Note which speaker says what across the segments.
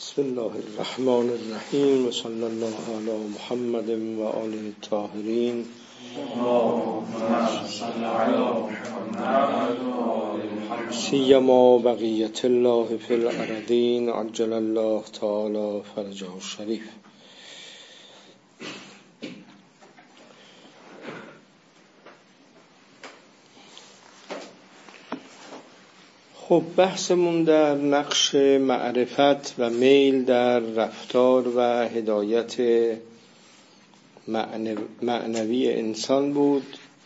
Speaker 1: بسم الله الرحمن الرحیم و صلی الله علی محمد و آله الطاهرین. سیما بقیت الله فی الارضین عجل الله تعالی فرجه الشریف. خب بحثمون در نقش معرفت و میل در رفتار و هدایت معنوی انسان بود.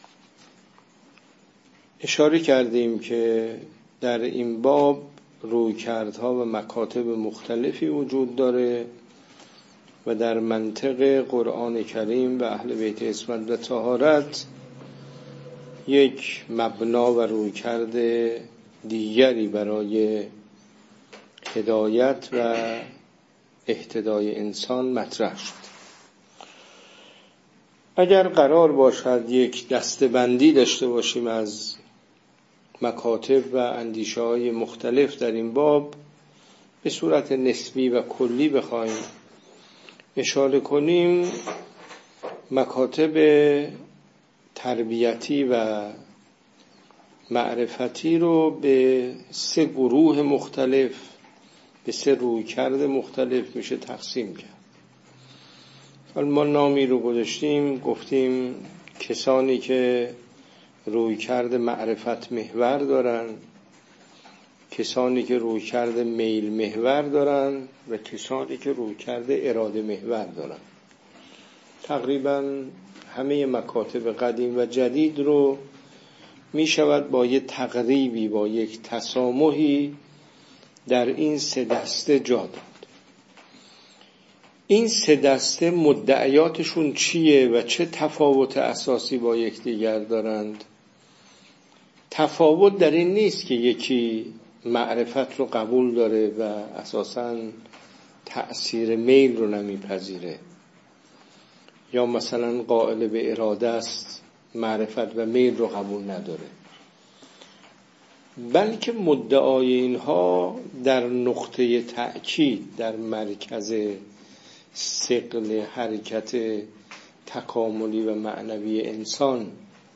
Speaker 1: اشاره کردیم که در این باب رویکردها و مکاتب مختلفی وجود داره و در منطق قرآن کریم و اهل بیت عصمت و طهارت یک مبنا و رویکرد دیگری برای هدایت و اهتدای انسان مطرح شد. اگر قرار باشد یک دسته‌بندی داشته باشیم از مکاتب و اندیشه‌های مختلف در این باب، به صورت نسبی و کلی بخوایم اشاره کنیم، مکاتب تربیتی و معرفتی رو به 3 گروه مختلف، به 3 رویکرد مختلف میشه تقسیم کرد. حالا ما نامی رو گفتیم کسانی که رویکرد معرفت محور دارن، کسانی که رویکرد میل محور دارن و کسانی که رویکرد اراده محور دارن. تقریبا همه مکاتب قدیم و جدید رو می شود با یک تقریبی، با یک تسامحی در این 3 دسته جا داد. این 3 دسته مدعیاتشون چیه و چه تفاوت اساسی با یکدیگر دارند؟ تفاوت در این نیست که یکی معرفت رو قبول داره و اساساً تأثیر میل رو نمیپذیره، یا مثلا قائل به اراده است معرفت و میل رو قبول نداره، بلکه مدعای اینها در نقطه تأکید، در مرکز ثقل حرکت تکاملی و معنوی انسان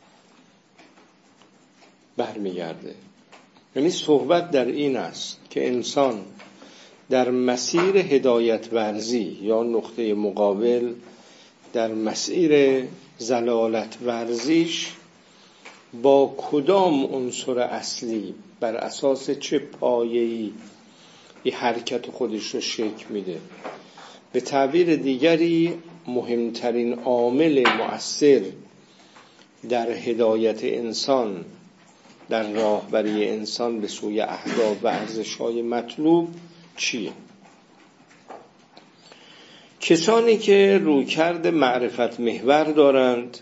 Speaker 1: برمیگرده. یعنی صحبت در این است که انسان در مسیر هدایت ورزی یا نقطه مقابل در مسیر ضلالت ورزیش با کدام عنصر اصلی بر اساس چه پایه‌ای این حرکت خودش رو شکل میده. به تعبیر دیگری مهمترین عامل مؤثر در هدایت انسان، در راهبری انسان به سوی اهداف و ارزش‌های مطلوب چیه؟ کسانی که رویکرد معرفت محور دارند،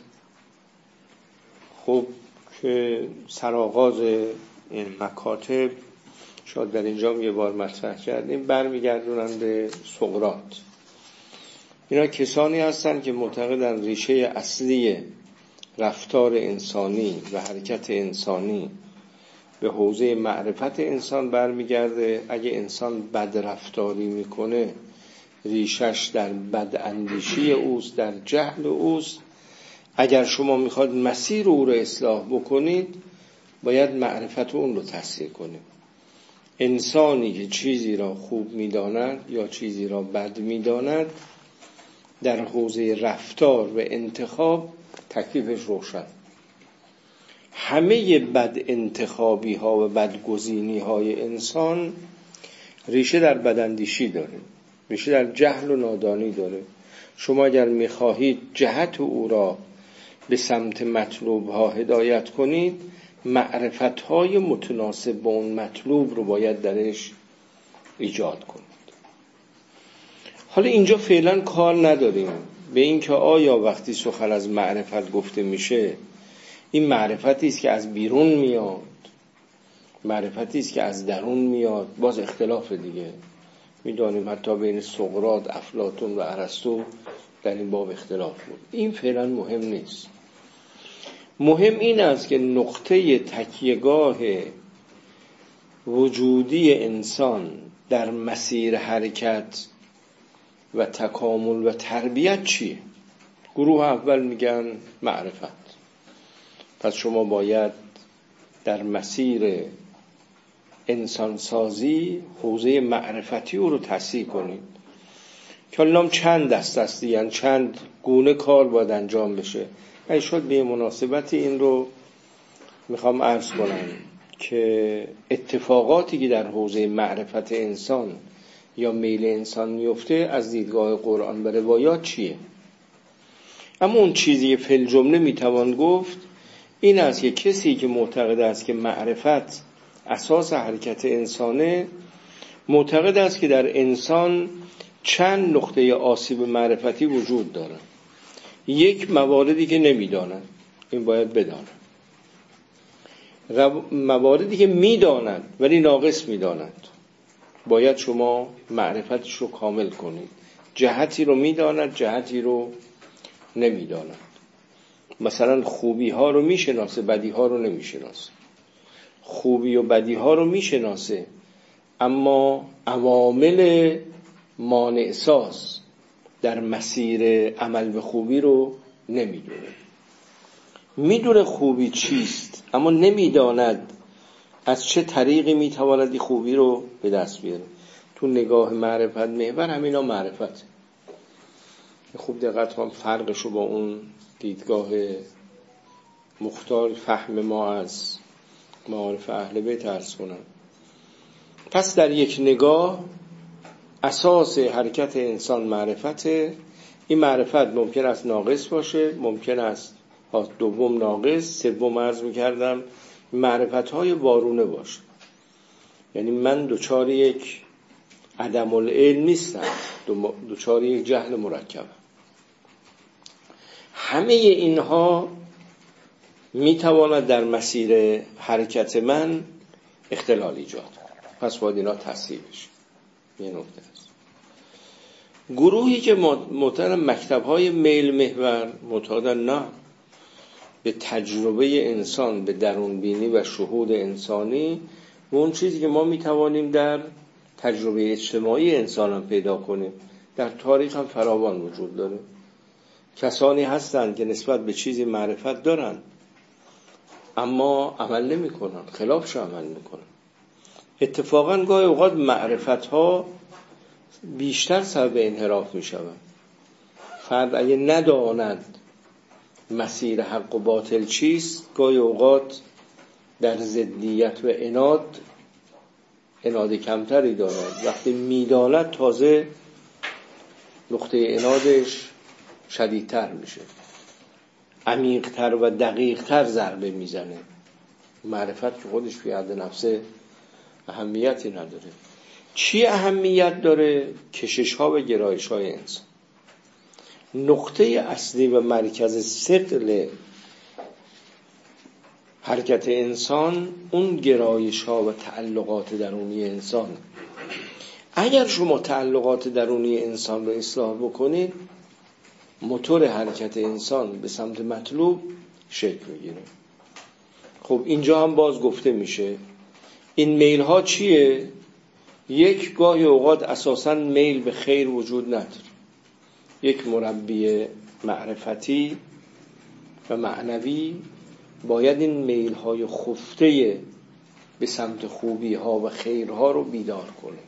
Speaker 1: خب که سرآغاز این مکاتب شاید در اینجا یه بار مطرح کردیم، برمیگردونن به سقراط. اینا کسانی هستند که معتقدند ریشه اصلی رفتار انسانی و حرکت انسانی به حوزه معرفت انسان برمیگرده. اگه انسان بد رفتاری میکنه، ریشش در بد اندیشی اوست، در جهل اوست. اگر شما میخواد مسیر او رو اصلاح بکنید، باید معرفت اون رو تحصیل کنید. انسانی که چیزی را خوب میداند یا چیزی را بد میداند، در حوزه رفتار و انتخاب تکلیفش روشن. همه بد انتخابی ها و بد گزینی های انسان ریشه در بداندیشی داره، ریشه در جهل و نادانی داره. شما اگر میخواهید جهت او را به سمت مطلوب ها هدایت کنید، معرفت های متناسب با اون مطلوب رو باید درش ایجاد کنید. حالا اینجا فعلا کار نداریم به این که آیا وقتی سخن از معرفت گفته میشه، این معرفتی است که از بیرون میاد، معرفتی است که از درون میاد. باز اختلاف دیگه میدانیم، حتی بین سقراط، افلاطون و ارسطو در این باب اختلاف بود. این فعلا مهم نیست. مهم این است که نقطه تکیهگاه وجودی انسان در مسیر حرکت و تکامل و تربیت چیه؟ گروه اول میگن معرفت. پس شما باید در مسیر انسانسازی حوزه معرفتی رو تصحیح کنید. کلام چند دست است دیگه، چند گونه کار باید انجام بشه. این شد به مناسبت این رو میخوام عرض کنم که اتفاقاتی که در حوزه معرفت انسان یا میل انسان میفته از دیدگاه قرآن و روایات چیه. اما اون چیزی فی الجمله میتوان گفت این است که کسی که معتقد است که معرفت اساس حرکت انسانه، معتقد است که در انسان چند نقطه آسیب معرفتی وجود داره. یک، مواردی که نمیدانند، این باید بدانند. مواردی که میدانند ولی ناقص میدانند، باید شما معرفتش رو کامل کنید. جهتی رو میداند، جهتی رو نمیداند. مثلا خوبی ها رو میشناسه، بدی ها رو نمیشناسه. خوبی و بدی ها رو میشناسه اما عوامل مانع ساز در مسیر عمل به خوبی رو نمیدونه. میدونه خوبی چیست اما نمیداند از چه طریقی میتواند این خوبی رو به دست بیاره. تو نگاه معرفت محور همینا معرفت. خوب دقت کنم فرقش رو با اون دیدگاه مختار فهم ما از معارف اهل بیت عرض کنم. پس در یک نگاه اساس حرکت انسان معرفته. این معرفت ممکن است ناقص باشه، ممکن است دوم ناقص، سوم عرض می‌کردم معرفت‌های وارونه باشه. یعنی من دوچار یک عدم العلم نیستم، دوچار یک جهل مرکبم. همه اینها میتواند در مسیر حرکت من اختلال ایجاد کنه. پس باید اینا تصحیح بشه. یه نکته است. گروهی که معتقدن مکتب‌های میل محور، معتقدن نه، به تجربه انسان، به درون بینی و شهود انسانی و اون چیزی که ما میتوانیم در تجربه اجتماعی انسان هم پیدا کنیم، در تاریخ هم فراوان وجود داره. کسانی هستند که نسبت به چیزی معرفت دارن اما عمل نمی کنن، خلافش عمل می کنن. اتفاقا گاهی اوقات معرفت ها بیشتر سبب انحراف می شود. فرد اگه نداند مسیر حق و باطل چیست، گاهی اوقات در ضدیت و عناد کمتری دارد. وقتی میداند تازه نقطه عنادش شدیدتر میشه، عمیق‌تر و دقیق‌تر ضربه میزنه. معرفت که خودش فی حد نفسه اهمیتی نداره. چی اهمیت داره؟ کشش‌ها و گرایش‌های انسان. نقطه اصلی و مرکز ثقل حرکت انسان اون گرایش‌ها و تعلقات درونی انسان. اگر شما تعلقات درونی انسان رو اصلاح بکنید، موتور حرکت انسان به سمت مطلوب شکل میگیره. خب اینجا هم باز گفته میشه این میل ها چیه؟ یک، گاهی اوقات اساساً میل به خیر وجود نداره. یک مربی معرفتی و معنوی باید این میل های خفته به سمت خوبی ها و خیرها رو بیدار کنه.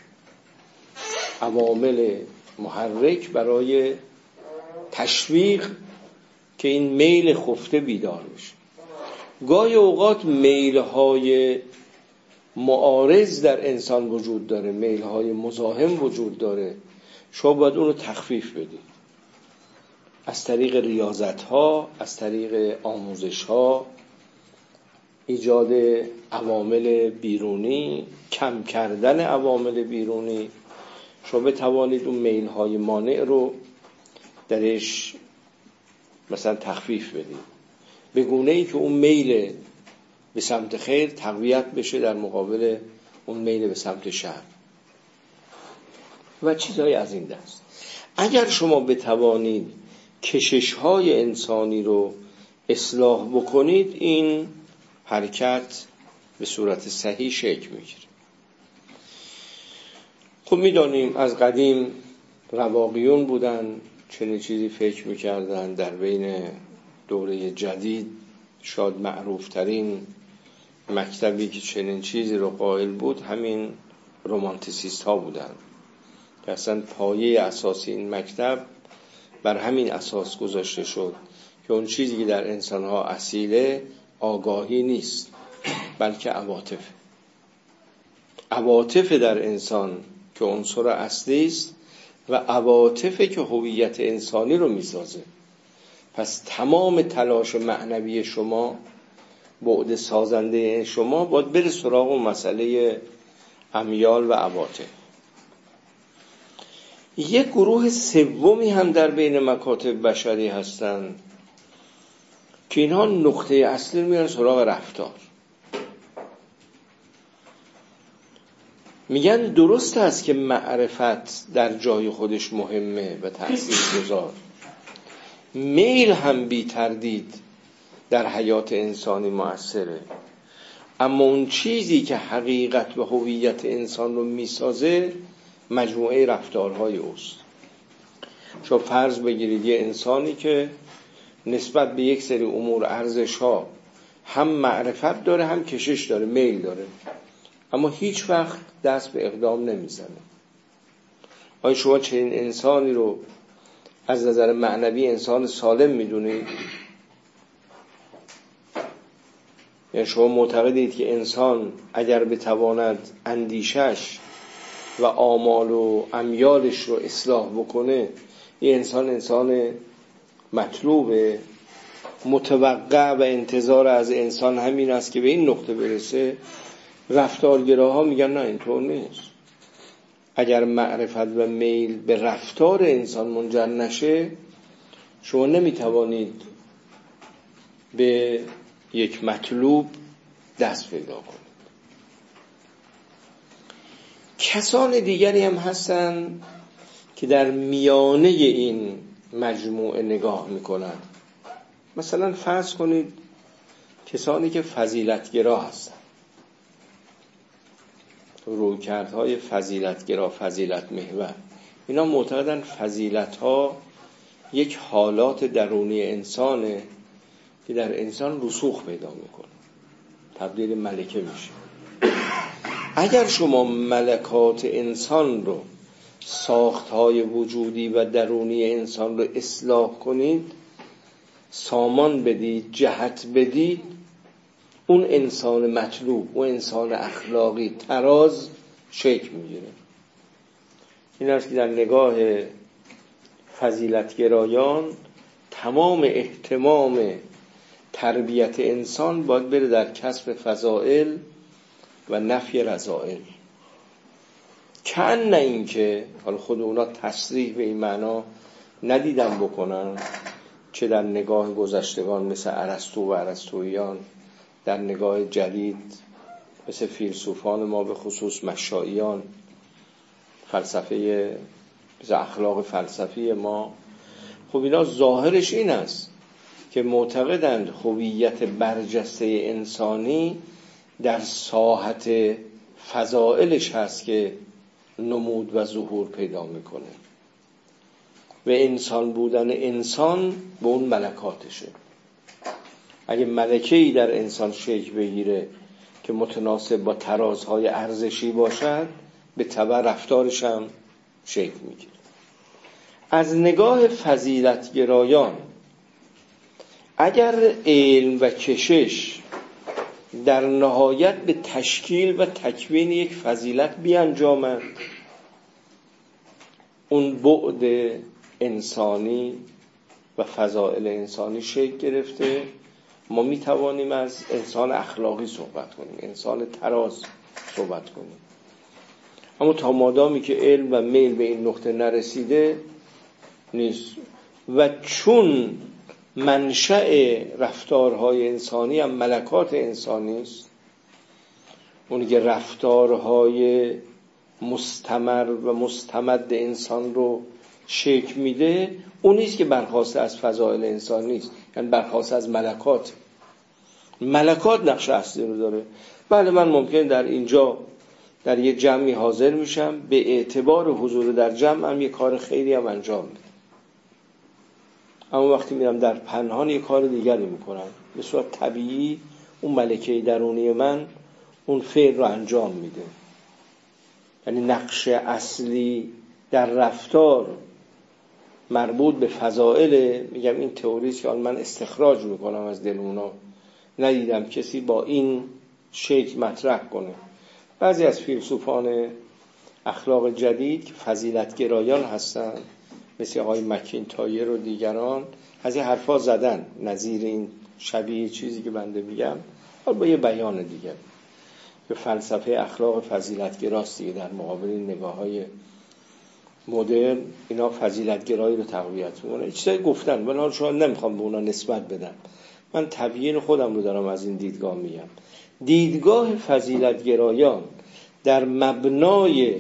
Speaker 1: عوامل محرک برای تشویق که این میل خفته بیدار بشه. گاهی اوقات میل های معارض در انسان وجود داره، میل های مزاحم وجود داره. شما باید اون رو تخفیف بدید از طریق ریاضت ها، از طریق آموزش ها، ایجاد عوامل بیرونی، کم کردن عوامل بیرونی. شما بتوانید اون میل های مانع رو درش مثلا تخفیف بدید به گونه‌ای که اون میل به سمت خیر تقویت بشه در مقابل اون میل به سمت شر و چیزهای از این دست. اگر شما بتوانید کشش‌های انسانی رو اصلاح بکنید، این حرکت به صورت صحیح شکل میگیره. خب میدانیم از قدیم رواقیون بودن، چنین چیزی فکر میکردن. در بین دوره جدید شاید معروف ترین مکتبی که چنین چیزی رو قائل بود همین رومانتیسیست ها بودن که اصلا پایه اساسی این مکتب بر همین اساس گذاشته شد که اون چیزی که در انسان ها اصیله آگاهی نیست بلکه عواطف در انسان که عنصر اصلی است و عواطف که هویت انسانی رو میسازه. پس تمام تلاش معنوی شما، بعد سازنده شما باید بره سراغ اون مسئله امیال و عواطف. یک گروه سومی هم در بین مکاتب بشری هستن که اینها نقطه اصلی میارن سراغ رفتار. میگن درست است که معرفت در جای خودش مهمه و تأثیرگذار، میل هم بی تردید در حیات انسانی مؤثره، اما اون چیزی که حقیقت و هویت انسان رو میسازه مجموعه رفتارهای اوست. شما فرض بگیرید یه انسانی که نسبت به یک سری امور ارزش‌ها هم معرفت داره هم کشش داره، میل داره، اما هیچ وقت دست به اقدام نمیزنه. آیا شما چنین انسانی رو از نظر معنوی انسان سالم میدونید؟ یعنی شما معتقدید که انسان اگر بتواند اندیشش و آمال و امیالش رو اصلاح بکنه این انسان مطلوبه، متوقع و انتظار از انسان همین است که به این نقطه برسه؟ رفتارگراها میگن نه، اینطور نیست. اگر معرفت و میل به رفتار انسان منجر نشه شما نمیتوانید به یک مطلوب دست پیدا کنید. کسان دیگری هم هستن که در میانه این مجموعه نگاه میکنن. مثلا فرض کنید کسانی که فضیلتگرا هستن، رویکردهای فضیلتگرا، فضیلت محور، اینا معتقدن فضیلت‌ها یک حالات درونی انسانه که در انسان رسوخ پیدا میکنه، تبدیل ملکه میشه. اگر شما ملکات انسان رو، ساختهای وجودی و درونی انسان رو اصلاح کنید، سامان بدید، جهت بدید، اون انسان مطلوب، اون انسان اخلاقی تراز شکل میگیره. این است که در نگاه فضیلتگرایان تمام اهتمام تربیت انسان باید بره در کسب فضائل و نفی رذائل. کأن این که حالا خود اونا تصریح به این معنا ندیدن بکنن، چه در نگاه گذشتگان مثل ارسطو و ارسطوییان، در نگاه جدید مثل فیلسوفان ما به خصوص مشاییان، فلسفه مثل اخلاق فلسفی ما. خب اینا ظاهرش این است که معتقدند هویت برجسته انسانی در ساحت فضائلش هست که نمود و ظهور پیدا میکنه و انسان بودن انسان به اون ملکاتشه. اگه ملکه‌ای در انسان شکل بگیره که متناسب با ترازهای ارزشی باشد، به تبع رفتارش هم شکل میگیره. از نگاه فضیلتگرایان اگر علم و کشش در نهایت به تشکیل و تکوین یک فضیلت بیانجامد، اون بعد انسانی و فضائل انسانی شکل گرفته، ما می توانیم از انسان اخلاقی صحبت کنیم، انسان تراز صحبت کنیم. اما تا مادامی که علم و میل به این نقطه نرسیده نیست. و چون منشأ رفتارهای انسانی هم ملکات انسانی است، اونی که رفتارهای مستمر و مستمد انسان رو شکل میده، اون نیست که برخواسته از فضائل انسان نیست، یعنی برخواسته از ملکات نقش اصلی رو داره. بله من ممکن در اینجا در یه جمعی حاضر میشم، به اعتبار حضور در جمع هم یه کار خیلی هم انجام میدم. اما وقتی میرم در پنهان یه کار دیگری میکنم. به صورت طبیعی اون ملکه درونی من اون فعل رو انجام میده. یعنی نقش اصلی در رفتار مربوط به فضائل، میگم این تئوریست که من استخراج میکنم از دل اونا، ندیدم کسی با این شکل مطرح کنه. بعضی از فیلسوفان اخلاق جدید که فضیلتگرایان هستن، مثل آقای مکینتایر و دیگران، از این حرفا زدن، نظیر این شبیه چیزی که بنده میگم، با یه بیان دیگه، که فلسفه اخلاق فضیلتگراست دیگه، در مقابل نگاه‌های مدرن اینا فضیلتگرایی رو تقویت می‌کنه. چیزایی گفتن ولی حالا شما نمیخوام به اونا نسبت بدم، من تبیین خودم رو دارم از این دیدگاه میگم. دیدگاه فضیلتگرایان در مبنای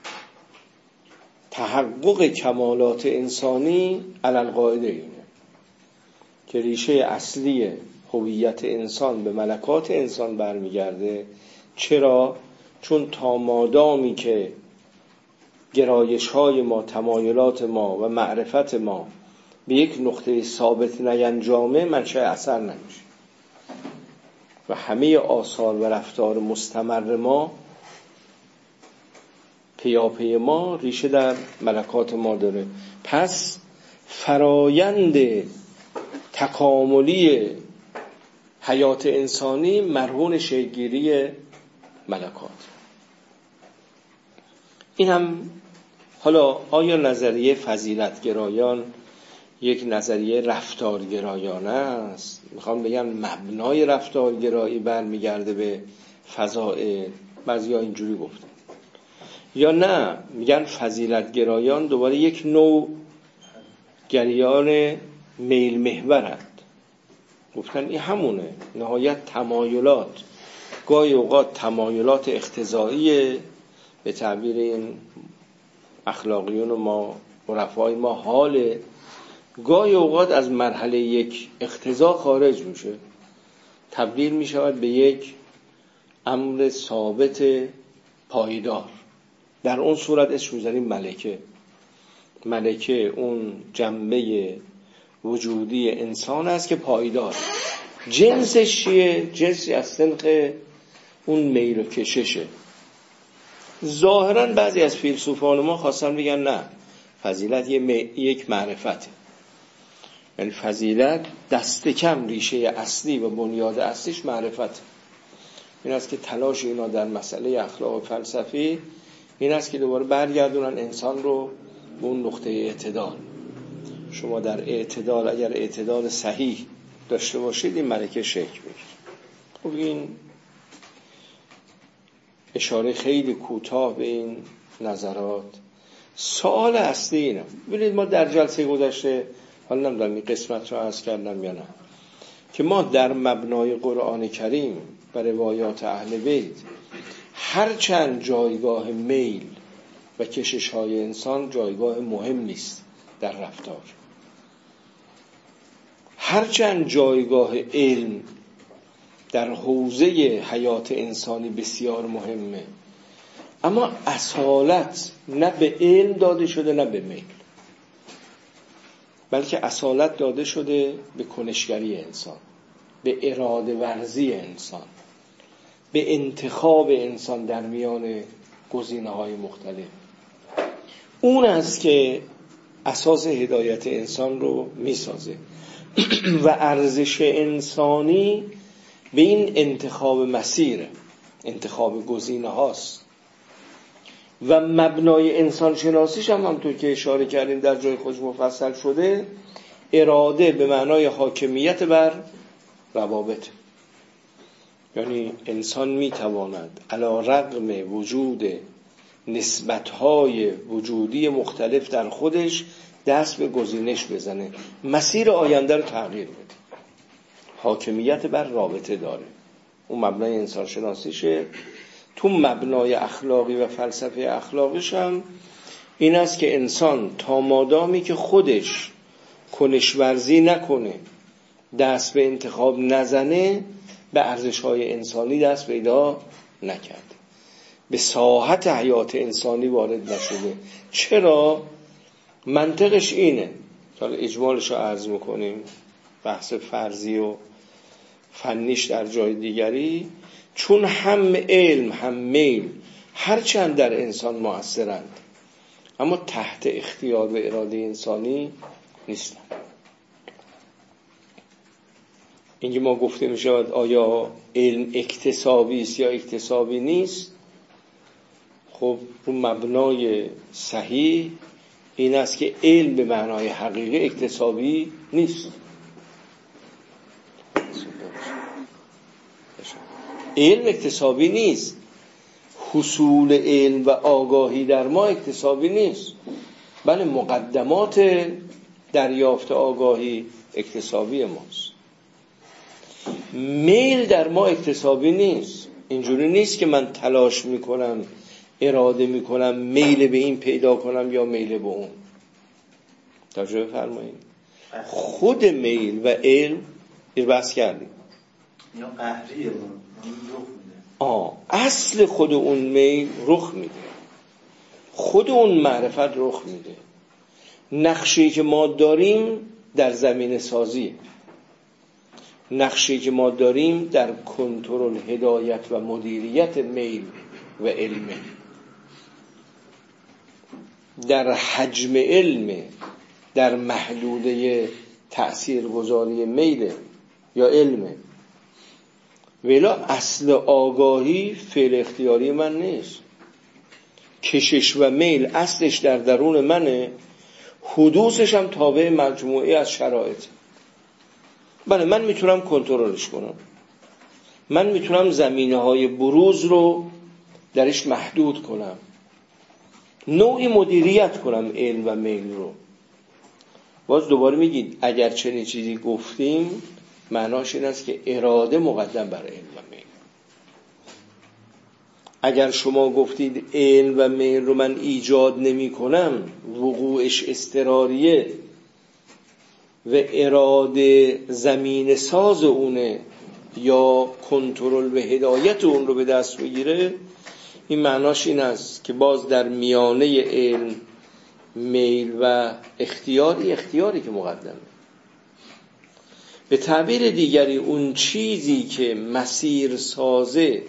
Speaker 1: تحقق کمالات انسانی علالقاعده اینه که ریشه اصلی هویت انسان به ملکات انسان برمیگرده. چرا؟ چون تا مادامی که گرایش‌های ما، تمایلات ما و معرفت ما به یک نقطه ثابت نینجامه، منشأ اثر نمیشه و همه آثار و رفتار مستمر ما، پیاپی ما، ریشه در ملکات ما داره. پس فرایند تکاملی حیات انسانی مرهون شکل‌گیری ملکات. این هم حالا آیا نظریه فضیلتگرایان یک نظریه رفتارگرایانه است؟ میخوام بگم مبنای رفتارگرایی برمیگرده به فضائل، بعضیا اینجوری گفتن. یا نه میگن فضیلتگرایان دوباره یک نوع گریان میل محورند. گفتن این همونه، نهایت تمایلات، گاهی اوقات تمایلات اقتضاییه، به تعبیر این اخلاقیون و ما عرفای ما حاله، گاهی اوقات از مرحله یک اقتضا خارج میشه، تبدیل میشود به یک امر ثابت پایدار. در اون صورت اسمش میذاریم ملکه. ملکه اون جنبه وجودی انسان است که پایدار. جنسش چیه؟ جنسی از سنخ اون میل و کششه. ظاهراً بعضی از فیلسوفان ما خواستن بگن نه، فضیلت یک معرفته. یعنی فضیلت دست کم ریشه اصلی و بنیاد اصلیش معرفت. این است که تلاش اینا در مسئله اخلاق و فلسفی این است که دوباره برگردونن انسان رو به اون نقطه اعتدال. شما در اعتدال، اگر اعتدال صحیح داشته باشید، این ملکه شکل میگیره. خب این اشاره خیلی کوتاه به این نظرات. سوال اصلی اینه، ببینید ما در جلسه گذشته، حالا نمیدونم این قسمت رو عرض کردم یا نه، که ما در مبنای قرآن کریم و روایات اهل بیت هرچند جایگاه میل و کشش های انسان جایگاه مهم نیست در رفتار، هرچند جایگاه علم در حوزه حیات انسانی بسیار مهمه، اما اصالت نه به علم داده شده نه به میل، بلکه اصالت داده شده به کنشگری انسان، به اراده ورزی انسان، به انتخاب انسان در میان گزینه‌های مختلف. اون است که اساس هدایت انسان رو میسازه و ارزش انسانی به این انتخاب مسیر، انتخاب گزینه هاست و مبنای انسان شناسیش هم همونطور که اشاره کردیم در جای خودش مفصل شده، اراده به معنای حاکمیت بر روابط. یعنی انسان میتواند علی رغم وجود نسبت‌های وجودی مختلف در خودش دست به گزینش بزنه، مسیر آینده رو تغییر بده، حاکمیت بر رابطه داره. اون مبنای انسان شناسیشه. تو مبنای اخلاقی و فلسفه اخلاقیش هم این است که انسان تا مادامی که خودش کنشورزی نکنه، دست به انتخاب نزنه، به ارزش‌های انسانی دست پیدا نکرده. به ساحت حیات انسانی وارد نشده. چرا؟ منطقش اینه، حالا اجمالش رو عرض میکنیم، بحث فرضی و فنیش در جای دیگری. چون هم علم هم میل هرچند در انسان مؤثرند، اما تحت اختیار و اراده انسانی نیستند. اینکه ما گفته می شود آیا علم اکتسابی است یا اکتسابی نیست، خب رو مبنای صحیح این است که علم به معنای حقیقی اکتسابی نیست. علم اکتسابی نیست، حصول علم و آگاهی در ما اکتسابی نیست، بله مقدمات دریافت آگاهی اکتسابی ماست. میل در ما اکتسابی نیست. اینجوری نیست که من تلاش میکنم، اراده میکنم میل به این پیدا کنم یا میل به اون. توجه فرمایید. خود میل و علم بحث کردیم
Speaker 2: یا قهریه
Speaker 1: اصل خود اون میل رخ میده، خود اون معرفت رخ میده. نقشه‌ای که ما داریم در زمینه سازی، نقشه‌ای که ما داریم در کنترل، هدایت و مدیریت میل و علم، در حجم علم، در محدوده تأثیرگذاری میل یا علم. ولی اصل آگاهی فعل اختیاری من نیست. کشش و میل اصلش در درون منه، حدوثش هم تابع مجموعه از شرایط. بله من میتونم کنترلش کنم، من میتونم زمینه‌های بروز رو درش محدود کنم، نوعی مدیریت کنم علم و میل رو. باز دوباره میگید اگر چنین چیزی گفتیم معناش این است که اراده مقدم بر علم و میل. اگر شما گفتید علم و میل رو من ایجاد نمی کنم، وقوعش اضطراریه و اراده زمین ساز اونه یا کنترل و هدایت اون رو به دست بگیره، این معناش این است که باز در میانه علم، میل و اختیاری که مقدمه. به تعبیر دیگری اون چیزی که مسیر سازه،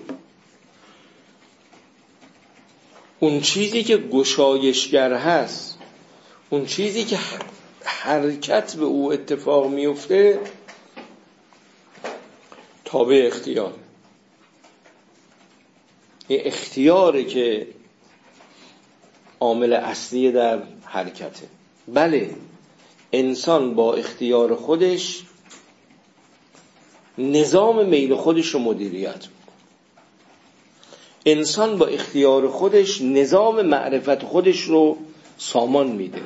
Speaker 1: اون چیزی که گشایشگر هست، اون چیزی که حرکت به او اتفاق میفته، تابع اختیار. این اختیاره که عامل اصلی در حرکته. بله انسان با اختیار خودش نظام میل خودش رو مدیریت میکنه. انسان با اختیار خودش نظام معرفت خودش رو سامان میده.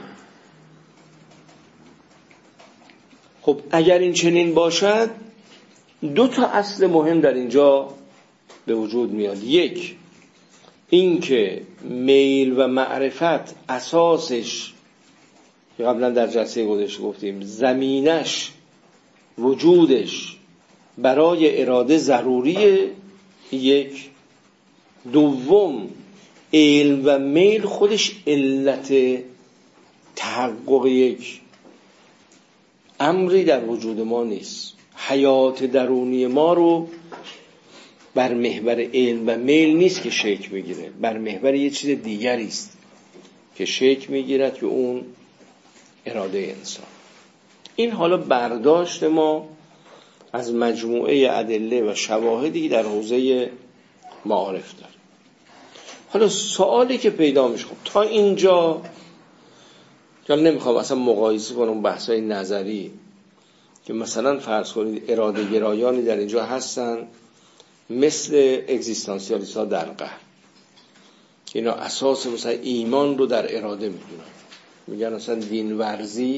Speaker 1: خب اگر این چنین باشد، دو تا اصل مهم در اینجا به وجود میاد. یک، این که میل و معرفت اساسش که قبلا در جلسه گذشته گفتیم زمینش، وجودش برای اراده ضروریه. یک. دوم، علم و میل خودش علت تحقق یک امری در وجود ما نیست. حیات درونی ما رو بر محور علم و میل نیست که شکل بگیره، بر محور یه چیز دیگری است که شکل میگیرد که اون اراده انسان. این حالا برداشت ما از مجموعه ادله و شواهدی در حوزه معارف داره. حالا سوالی که پیدا میشه، خب تا اینجا که نمیخوام اصلا مقایسه کنم بحثای نظری که مثلا فرض کنید اراده گرایانی در اینجا هستن مثل اگزیستانسیالیست ها در غرب، اینا اساس مثلا ایمان رو در اراده میدونن، میگن مثلا دین ورزی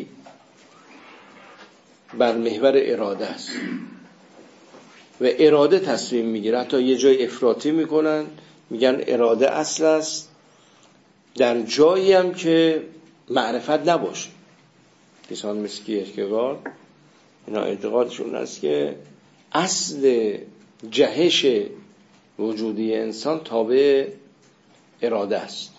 Speaker 1: بر محور اراده است و اراده تصمیم میگیره. حتی یه جای افراطی میکنن، میگن اراده اصل است، در جایی هم که معرفت نباشه. کسان مثل کیرکگارد اینا اعتقادشون است که اصل جهش وجودی انسان تابع اراده است.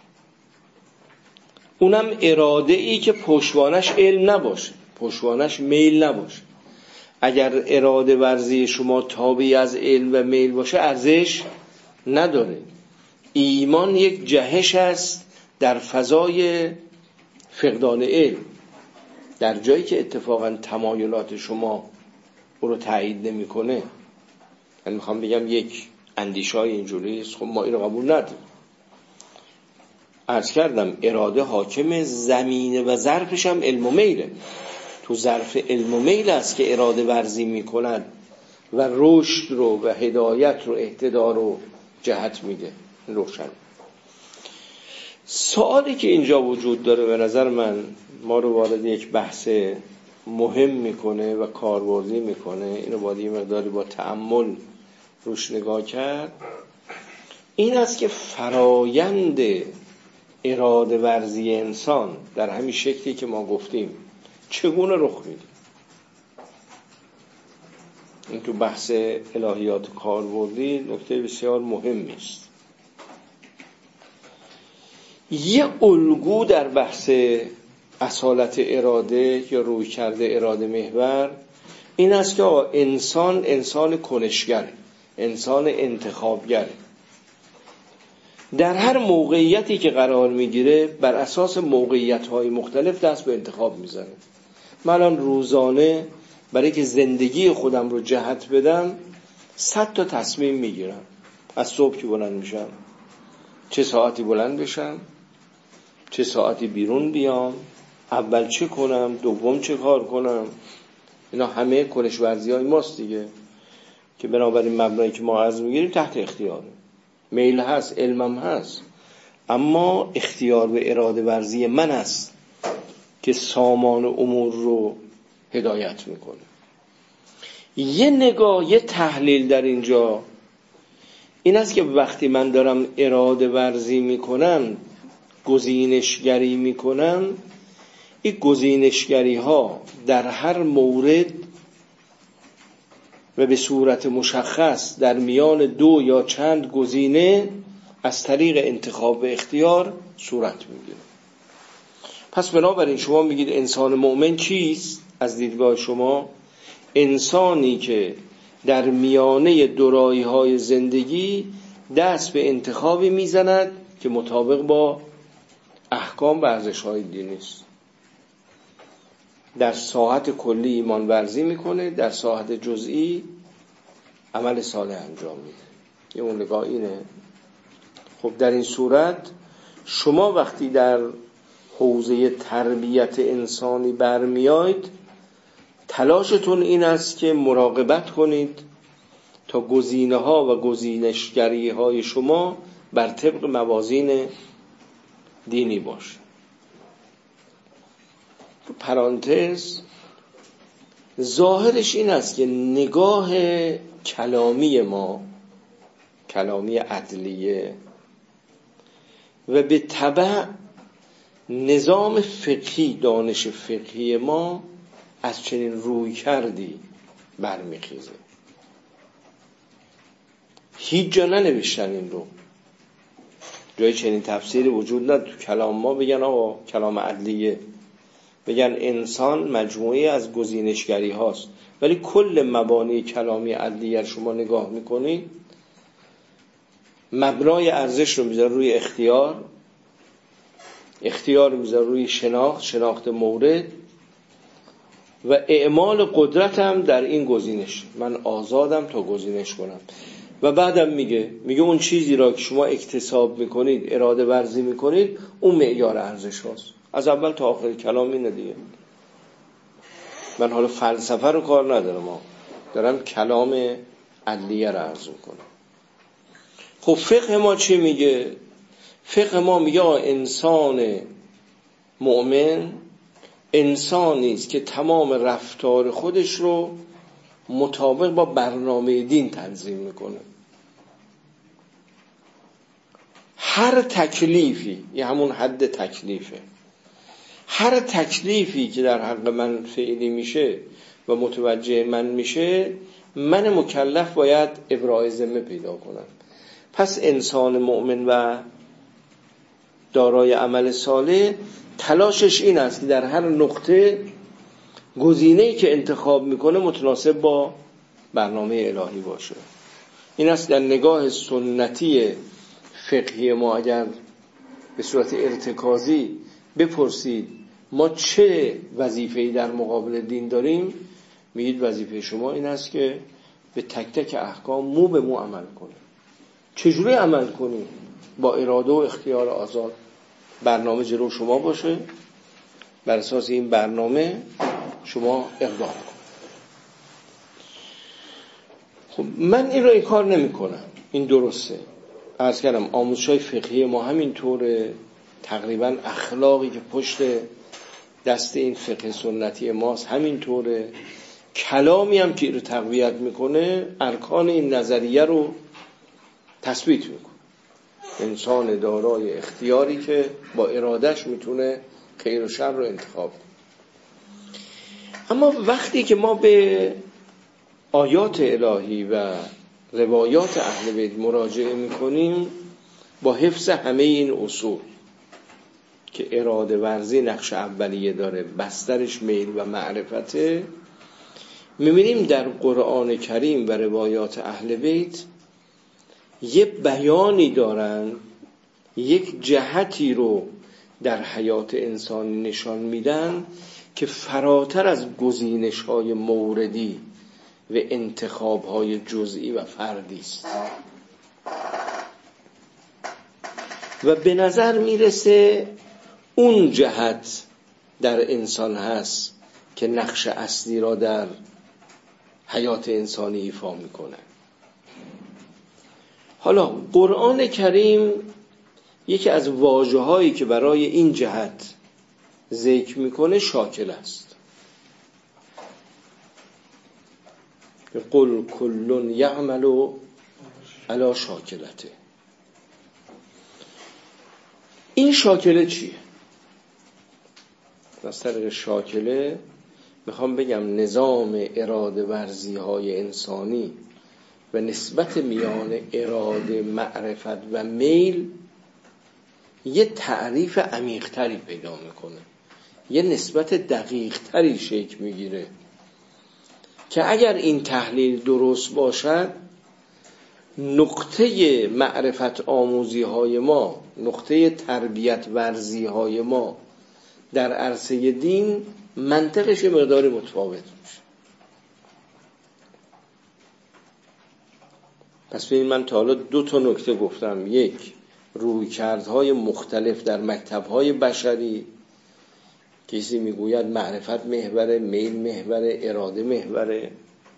Speaker 1: اونم اراده ای که پشتوانش علم نباشه، پشتوانش میل نباشه. اگر اراده ورزی شما تابعی از علم و میل باشه ارزش نداره. ایمان یک جهش است در فضای فقدان علم، در جایی که اتفاقا تمایلات شما او رو تایید نمی‌کنه. من میخوام بگم یک اندیشه‌ای اینجوری است، خب ما این رو قبول نداریم. عرض کردم اراده حاکم، زمینه و ظرفش هم علم و میله. تو ظرف علم و میل است که اراده ورزی میکند و رشد رو و هدایت رو اهتدا رو جهت میده. روشن. سوالی که اینجا وجود داره به نظر من ما رو وارد یک بحث مهم میکنه و کاربردی میکنه، اینو باید یه مقداری با تأمل روش نگاه کرد. این است که فرایند اراده ورزی انسان در همین شکلی که ما گفتیم چگونه رخ میده. این تو بحث الهیات کاربردی نکته بسیار مهمی است. یه الگو در بحث اصالت اراده یا روی کرده اراده محور این است که انسان کنشگر، انسان انتخابگر، در هر موقعیتی که قرار میگیره بر اساس موقعیت‌های مختلف دست به انتخاب میزنه. من الان روزانه برای که زندگی خودم رو جهت بدم 100 تا تصمیم میگیرم. از صبح که بلند میشم چه ساعتی بلند بشم، چه ساعتی بیرون بیام، اول چه کنم، دوم چه کار کنم. اینا همه کنش ورزی های ماست دیگه، که بنابراین مبنایی که ما عرض میگیریم تحت اختیاره. میل هست، علمم هست، اما اختیار و اراده ورزی من است که سامان امور رو هدایت میکنه. یه نگاه، یه تحلیل در اینجا این است که وقتی من دارم اراده ورزی میکنم، گزینشگری میکنم، این گزینشگری ها در هر مورد و به صورت مشخص در میان دو یا چند گزینه از طریق انتخاب و اختیار صورت میگیره. پس بنابراین شما میگید انسان مؤمن چیست؟ از دیدگاه شما انسانی که در میانه دورایی های زندگی دست به انتخابی میزند که مطابق با احکام و ارزش‌های دینی است. در ساحت کلی ایمان ورزی میکنه، در ساحت جزئی عمل صالح انجام میده. یه اون نگاه اینه. خب در این صورت شما وقتی در حوزه تربیت انسانی برمیاید، تلاشتون این است که مراقبت کنید تا گزینه‌ها و گزینشگری‌های شما بر طبق موازین دینی باشه. تو پرانتز ظاهرش این است که نگاه کلامی ما، کلامی عدلیه و به تبع نظام فقهی، دانش فقهی ما از چنین روی کردی برمیخیزه. هیچ جا ننوشتن این رو، جای چنین تفسیری وجود نداره. تو کلام ما بگن آقا کلام عدلیه، بگن انسان مجموعه از گزینشگری هاست، ولی کل مبانی کلامی عدلیه شما نگاه میکنید مبنای ارزش رو میذاره روی اختیار، اختیار رو میذاره روی شناخت مورد و اعمال قدرت هم در این گزینش. من آزادم تا گزینش کنم. و بعدم میگه اون چیزی را که شما اکتساب میکنید، اراده ورزی میکنید، اون معیار ارزش هاست. از اول تا آخر کلام اینه دیگه. من حالا فلسفه رو کار ندارم، دارم کلام عدلیه رو عرض میکنم. خب فقه ما چی میگه؟ فقه ما میگه انسان مؤمن انسانی است که تمام رفتار خودش رو مطابق با برنامه دین تنظیم میکنه. هر تکلیفی، یه همون حد تکلیفه، هر تکلیفی که در حق من فعلی میشه و متوجه من میشه، من مکلف باید ابراء ذمه پیدا کنم. پس انسان مؤمن و دارای عمل صالح تلاشش این است که در هر نقطه گزینه‌ای که انتخاب میکنه متناسب با برنامه الهی باشه. این است در نگاه سنتی فقهی ما اگر به صورت ارتکازی بپرسید ما چه وظیفه‌ای در مقابل دین داریم، میگید وظیفه شما این است که به تک تک احکام مو به مو عمل کنید. چجوری عمل کنید؟ با اراده و اختیار آزاد. برنامه جلو شما باشه، بر اساس این برنامه شما اقدام کنید. خب من این رو این کار نمی کنم، این درسته. عرض کردم آموزش‌های فقهی ما همینطوره، تقریبا اخلاقی که پشت دست این فقه سنتی ماست همینطوره، کلامی هم که این رو تقویت میکنه ارکان این نظریه رو تثبیت میکنه. انسان دارای اختیاری که با ارادش میتونه خیر و شر رو انتخاب کنه. اما وقتی که ما به آیات الهی و روایات اهل بیت مراجعه میکنیم با حفظ همه این اصول که اراده ورزی نقش اولیه داره، بسترش میل و معرفته، میبینیم در قرآن کریم و روایات اهل بیت یه بیانی دارن، یک جهتی رو در حیات انسان نشان میدن که فراتر از گزینش‌های موردی و انتخاب‌های جزئی و فردی است و به نظر میرسه اون جهت در انسان هست که نقش اصلی را در حیات انسانی ایفا میکنه. حالا قرآن کریم یکی از واژه‌هایی که برای این جهت ذکر میکنه شاکل است. قل کل یعمل علی شاکلته. این شاکله چیه؟ از طریق شاکله میخوام بگم نظام اراده ورزی های انسانی و نسبت میان اراده، معرفت و میل یه تعریف عمیق‌تری پیدا میکنه، یه نسبت دقیق‌تری شکل میگیره که اگر این تحلیل درست باشد نقطه معرفت آموزی های ما، نقطه تربیت ورزی های ما در عرصه دین منطقش مقداری متفاوت میشه. پس ببین من تا حالا 2 نکته گفتم. یک، رویکردهای مختلف در مکتب‌های بشری، کسی میگوید معرفت محوره، میل محوره، اراده محوره.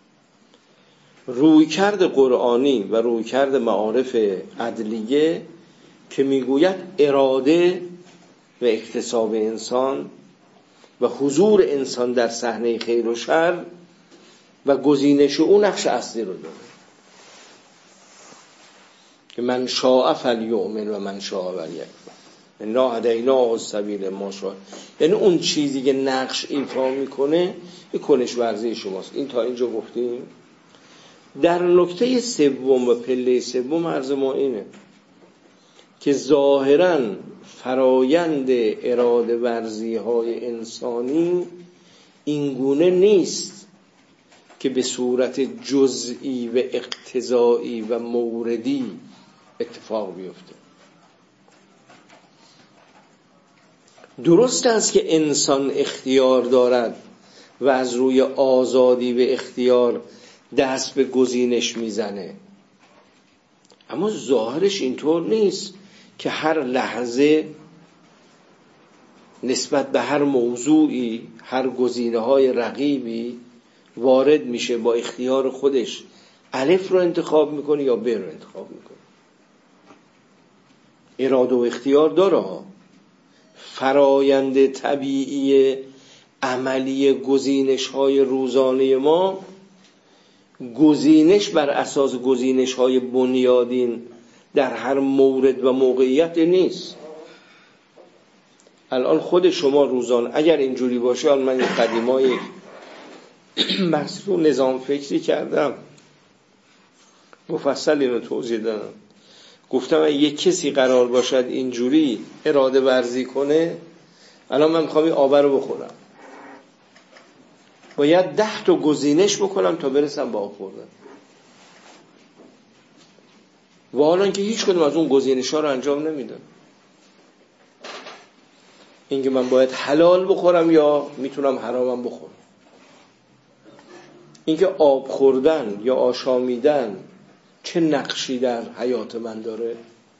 Speaker 1: رویکرد قرآنی و رویکرد معارف عدلیه که میگوید اراده و اکتساب انسان و حضور انسان در صحنه خیر و شر و گزینش او نقش اصلی رو داره که من شاء فلیؤمن و من شاء فلیکفر انا هدیناه السبیل ما شاء. یعنی اون چیزی که نقش ایفا میکنه این کنش ورزی شماست. این تا اینجا گفتیم. در نکته سوم و پله سوم عرض ما اینه که ظاهراً فرایند اراده ورزی های انسانی اینگونه نیست که به صورت جزئی و اقتضایی و موردی اتفاق بیفته. درست است که انسان اختیار دارد و از روی آزادی و اختیار دست به گزینش میزنه، اما ظاهرش اینطور نیست که هر لحظه نسبت به هر موضوعی، هر گزینه‌های رقیبی وارد میشه با اختیار خودش الف رو انتخاب میکنه یا ب رو انتخاب میکنه. اراده و اختیار داره. فرایند طبیعی عملی گزینش‌های روزانه ما گزینش بر اساس گزینش‌های بنیادین در هر مورد و موقعیت نیست. الان خود شما روزانه اگر اینجوری باشه، من این قدیمای بحث رو نظام فکری کردم، مفصل اینو توضیح دادم. گفتم یک کسی قرار باشد اینجوری اراده ورزی کنه، الان من میخوام این آب رو بخورم، باید 10 تا گزینش بکنم تا برسم به آب خوردن. و حالا که هیچ کدوم از اون گزینش‌ها رو انجام نمیدم. اینکه من باید حلال بخورم یا میتونم حرامم بخورم، اینکه آب خوردن یا آشامیدن چه نقشی در حیات من داره،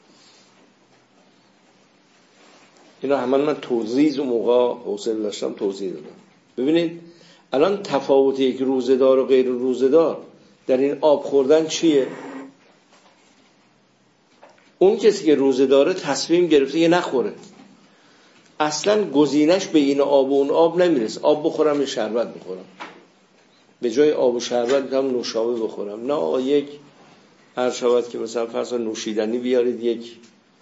Speaker 1: اینا همه من توضیح و موقع حوصله داشتم توضیح دادم. ببینید الان تفاوت یک روزه‌دار و غیر روزه‌دار در این آب خوردن چیه؟ اون کسی که روزه‌داره تصمیم گرفته یه نخوره، اصلا گزینش به این آب و اون آب نمیرسه. آب بخورم یا شربت بخورم، به جای آب و شربت میتونم نوشابه بخورم. نه آقا، یک هر شود که مثلا فرض نوشیدنی بیارید، یک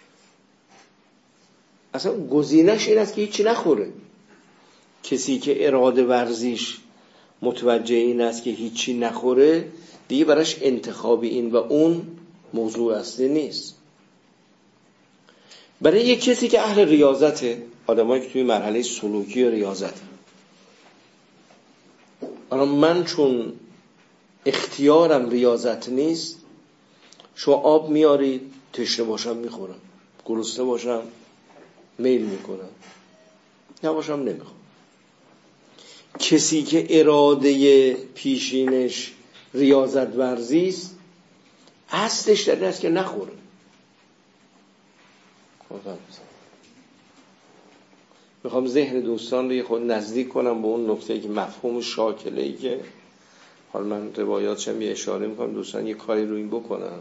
Speaker 1: اصلا گزینش این است که هیچی نخوره. کسی که اراده ورزیش متوجه این است که هیچی نخوره، دیگه براش انتخاب این و اون موضوع اصلی نیست. برای یک کسی که اهل ریاضته، آدمایی که توی مرحله سلوکی و ریاضت، الان من چون اختیارم ریاضت نیست، شما آب میارید، تشنه باشم میخورم، گرسنه باشم میل میکنم، نباشم نمیخورم. کسی که اراده پیشینش ریاضت ورزی است، اصلش در این است که نخوره. میخوام ذهن دوستان رو یه خود نزدیک کنم به اون نکته‌ای که مفهوم شاکله‌ای که حالا من روایاتشم یه اشاره میکنم، دوستان یه کاری رو این بکنم.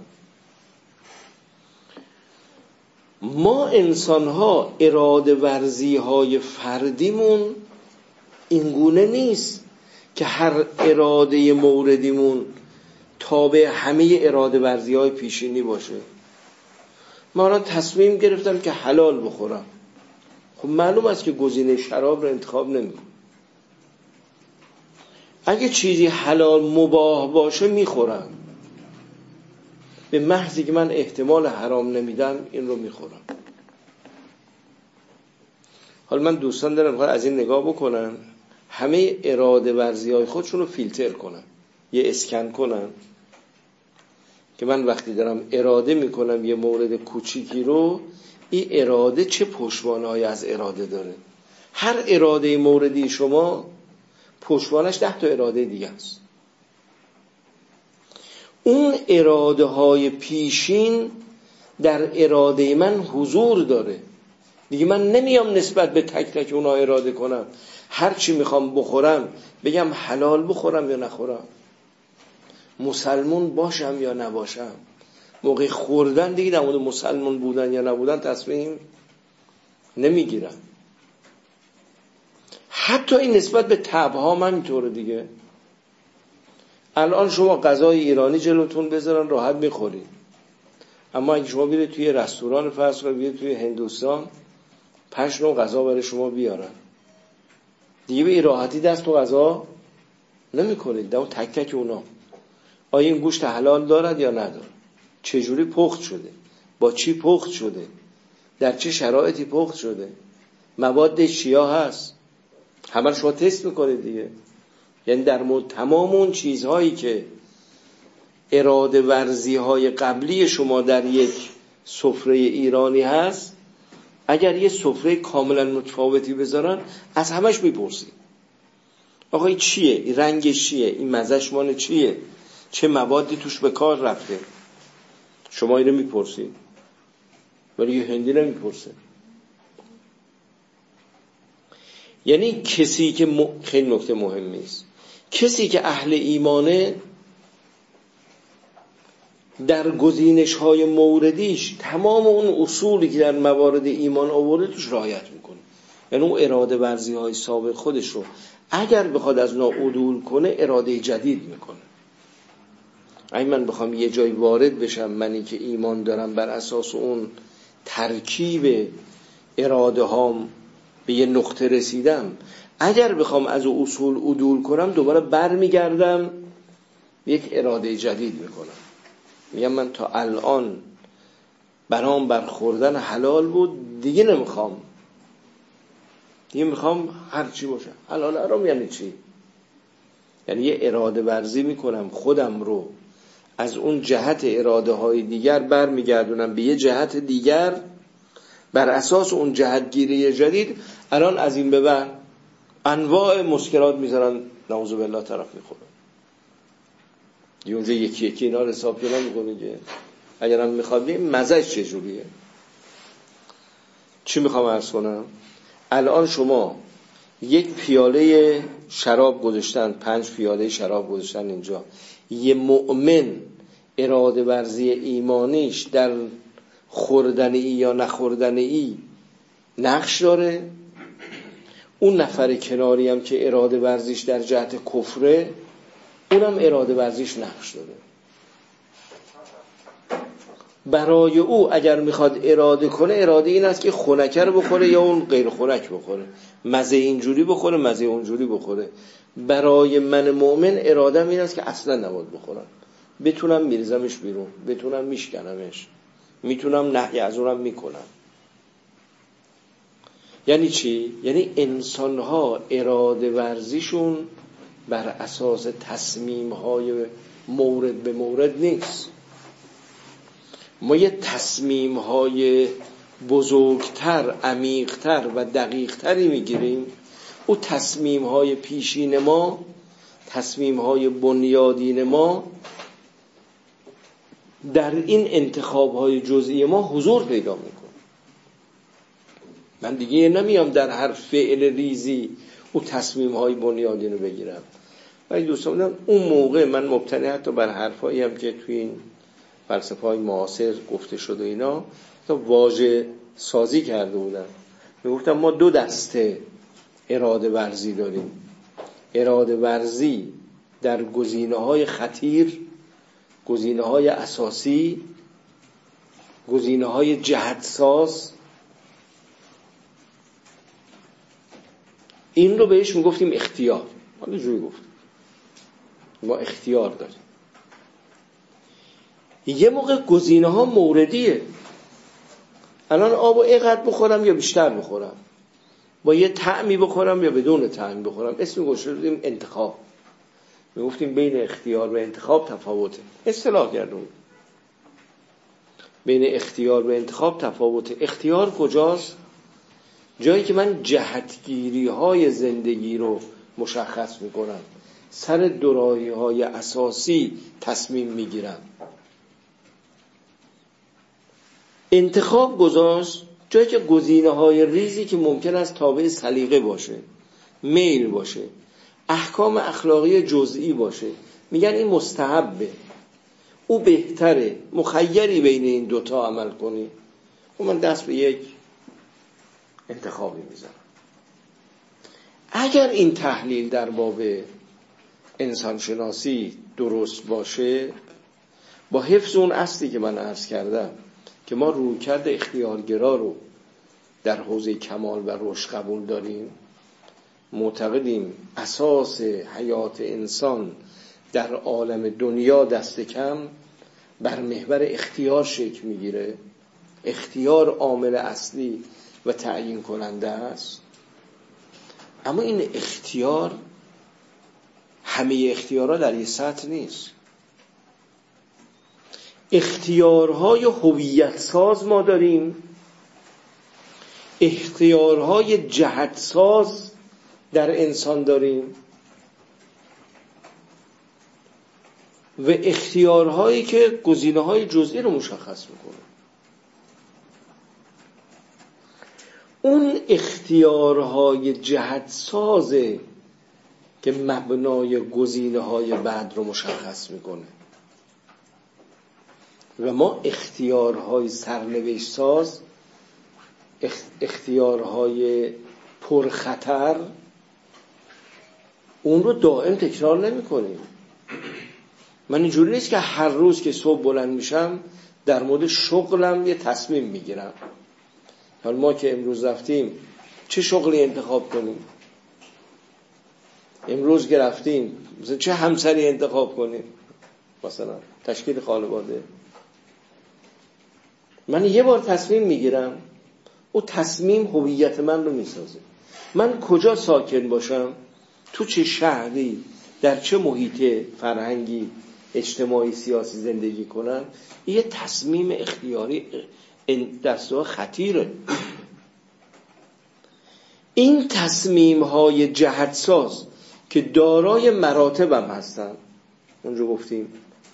Speaker 1: ما انسان‌ها اراده ورزی‌های فردیمون اینگونه نیست که هر اراده موردیمون تابع همه اراده ورزی‌های پیشینی باشه. من الان تصمیم گرفتم که حلال بخورم، خب معلوم است که گزینه شراب رو انتخاب نمی‌کنم. اگه چیزی حلال مباح باشه میخورم، به محضی که من احتمال حرام نمیدم این رو میخورم. حالا من دوستان دارم از این نگاه بکنن، همه اراده ورزی‌های خودشون رو فیلتر کنن، یه اسکن کنن که من وقتی دارم اراده میکنم یه مورد کوچیکی رو، این اراده چه پشتوانه‌ای از اراده داره. هر اراده موردی شما پشتوانش 10 تا اراده دیگه است. اون اراده های پیشین در اراده من حضور داره دیگه. من نمیام نسبت به تک تک اونها اراده کنم، هر چی میخوام بخورم بگم حلال بخورم یا نخورم، مسلمون باشم یا نباشم. موقع خوردن دیگه در مورد مسلمون بودن یا نبودن تصمیم نمیگیرم. حتی این نسبت به طبع‌ها من اینطوره دیگه. الان شما غذای ایرانی جلوتون بذارن راحت میخورید، اما اگه شما برید توی رستوران فرض کنید، برید توی هندوستان 5 نوع غذا برای شما بیارن، دیگه به این راحتی دست تو غذا نمیکنید. در اون تک تک اونا آیا این گوشت حلال دارد یا نداره، چجوری پخت شده، با چی پخت شده، در چه شرایطی پخت شده، موادش چیا هست، همه شما تست میکنید دیگه. یعنی در مورد تمام اون چیزهایی که اراده ورزی های قبلی شما در یک سفره ایرانی هست، اگر یه سفره کاملا متفاوتی بذارن از همش میپرسید آقا این چیه، این رنگش چیه، این مزهش مال چیه، چه موادی توش به کار رفته. شما اینو میپرسید ولی یه هندی نمیپرسه. یعنی کسی که خیلی نکته مهمی است، کسی که اهل ایمانه در گزینش‌های موردیش تمام اون اصولی که در موارد ایمان آورده توش رعایت میکنه. یعنی اون اراده ورزی‌های سابق خودش رو اگر بخواد از اونها عدول کنه اراده جدید میکنه. اگه من بخوام یه جای وارد بشم، منی که ایمان دارم بر اساس اون ترکیب اراده هام به یه نقطه رسیدم، اگر بخوام از اصول عدول کنم دوباره برمیگردم یک اراده جدید میکنم. میگم من تا الان برام برخوردن حلال بود، دیگه نمیخوام، دیگه میخوام هر چی باشه. حلال حرام یعنی چی؟ یعنی یه اراده ورزی میکنم، خودم رو از اون جهت اراده های دیگر برمیگردونم به یه جهت دیگر، بر اساس اون جهت گیری جدید. الان از این به بعد انواع مسکرات میذارن، نعوذ بالله طرف میخوره. یه اونجا یکی یکی اینا رو حساب کنم میکنه که اگرم میخواد بیم مزهش چجوریه. چی میخوام عرض کنم؟ الان شما یک پیاله شراب گذاشتن، 5 پیاله شراب گذاشتن اینجا، یه مؤمن اراده ورزی ایمانیش در خوردنی یا نخوردنی نقش داره. اون نفر کناری هم که اراده ورزیش در جهت کفره، اونم اراده ورزیش نقش داره. برای او اگر میخواد اراده کنه، اراده این است که خنکه رو بخوره یا اون غیر خنک بخوره، مزه اینجوری بخوره مزه اونجوری بخوره. برای من مؤمن ارادم این است که اصلا نباید بخورم، بتونم میریزمش بیرون، بتونم میشکنمش، میتونم نهی از اونم میکنم. یعنی چی؟ یعنی انسان‌ها اراده ورزیشون بر اساس تصمیم‌های مورد به مورد نیست. ما یه تصمیم‌های بزرگتر، عمیق‌تر و دقیق‌تری میگیریم. او تصمیم‌های پیشین ما، تصمیم‌های بنیادین ما در این انتخاب‌های جزئی ما حضور پیدا میکنه. من دیگه نمیام در هر فعل ریزی او تصمیم‌های بنیادین رو بگیرم. ولی دوستان اون موقع من مبتنی حتی بر حرفایی هم که توی این فلسفه‌های معاصر گفته شده اینا، تا واژه سازی کرده بودن. میگفتم ما 2 دسته اراده ورزی داریم. اراده ورزی در گزینه‌های خطیر، گزینه‌های اساسی، گزینه‌های جهت‌ساز، این رو بهش میگفتیم اختیار. حالا جوری گفتم ما اختیار داریم. یه موقع گزینه‌ها موردیه. الان آبو اینقدر بخورم یا بیشتر بخورم، با یه طعمی بخورم یا بدون طعمی بخورم، اسم گذاشتیم انتخاب. میگفتیم بین اختیار و انتخاب تفاوته. اصطلاح کردیم بین اختیار و انتخاب تفاوته. اختیار کجاست؟ جایی که من جهتگیری‌های زندگی رو مشخص میکنم، سر دوراهی‌های اساسی تصمیم میگیرم. انتخاب گذاشت جایی که گزینه‌های ریزی که ممکن است تابع سلیقه باشه، میل باشه، احکام اخلاقی جزئی باشه، میگن این مستحبه، او بهتره، مخیری بین این دوتا عمل کنی. و من دست به یک انتخابی میزنم. اگر این تحلیل در باب انسانشناسی درست باشه، با حفظ اون اصلی که من عرض کردم که ما رویکرد اختیارگرا رو در حوزه کمال و رشد قبول داریم، معتقدیم اساس حیات انسان در عالم دنیا دست کم بر محور اختیار شکل میگیره. اختیار عامل اصلی و تعیین کننده است. اما این اختیار، همه اختیارها در یه سطح نیست. اختیارهای هویت ساز ما داریم، اختیارهای جهت ساز در انسان داریم و اختیارهایی که گزینه‌های جزئی رو مشخص میکنه. اون اختیارهای جهت سازه که مبنای گزینه‌های بعد رو مشخص میکنه و ما اختیارهای سرنوشت ساز، اختیارهای پرخطر، اون رو دائم تکرار نمی کنیم. من اینجوری نیست که هر روز که صبح بلند میشم در مورد شغلم یه تصمیم میگیرم. حالا ما که امروز رفتیم چه شغلی انتخاب کنیم، امروز که رفتیم مثلا چه همسری انتخاب کنیم، مثلا تشکیل خانواده، من یه بار تصمیم میگیرم، او تصمیم هویت من رو میسازه. من کجا ساکن باشم، تو چه شهری، در چه محیط فرهنگی اجتماعی سیاسی زندگی کنم، یه تصمیم اختیاری دستور خطیره. این تصمیم های جهتساز که دارای مراتب هم هستن، اونجا گفتیم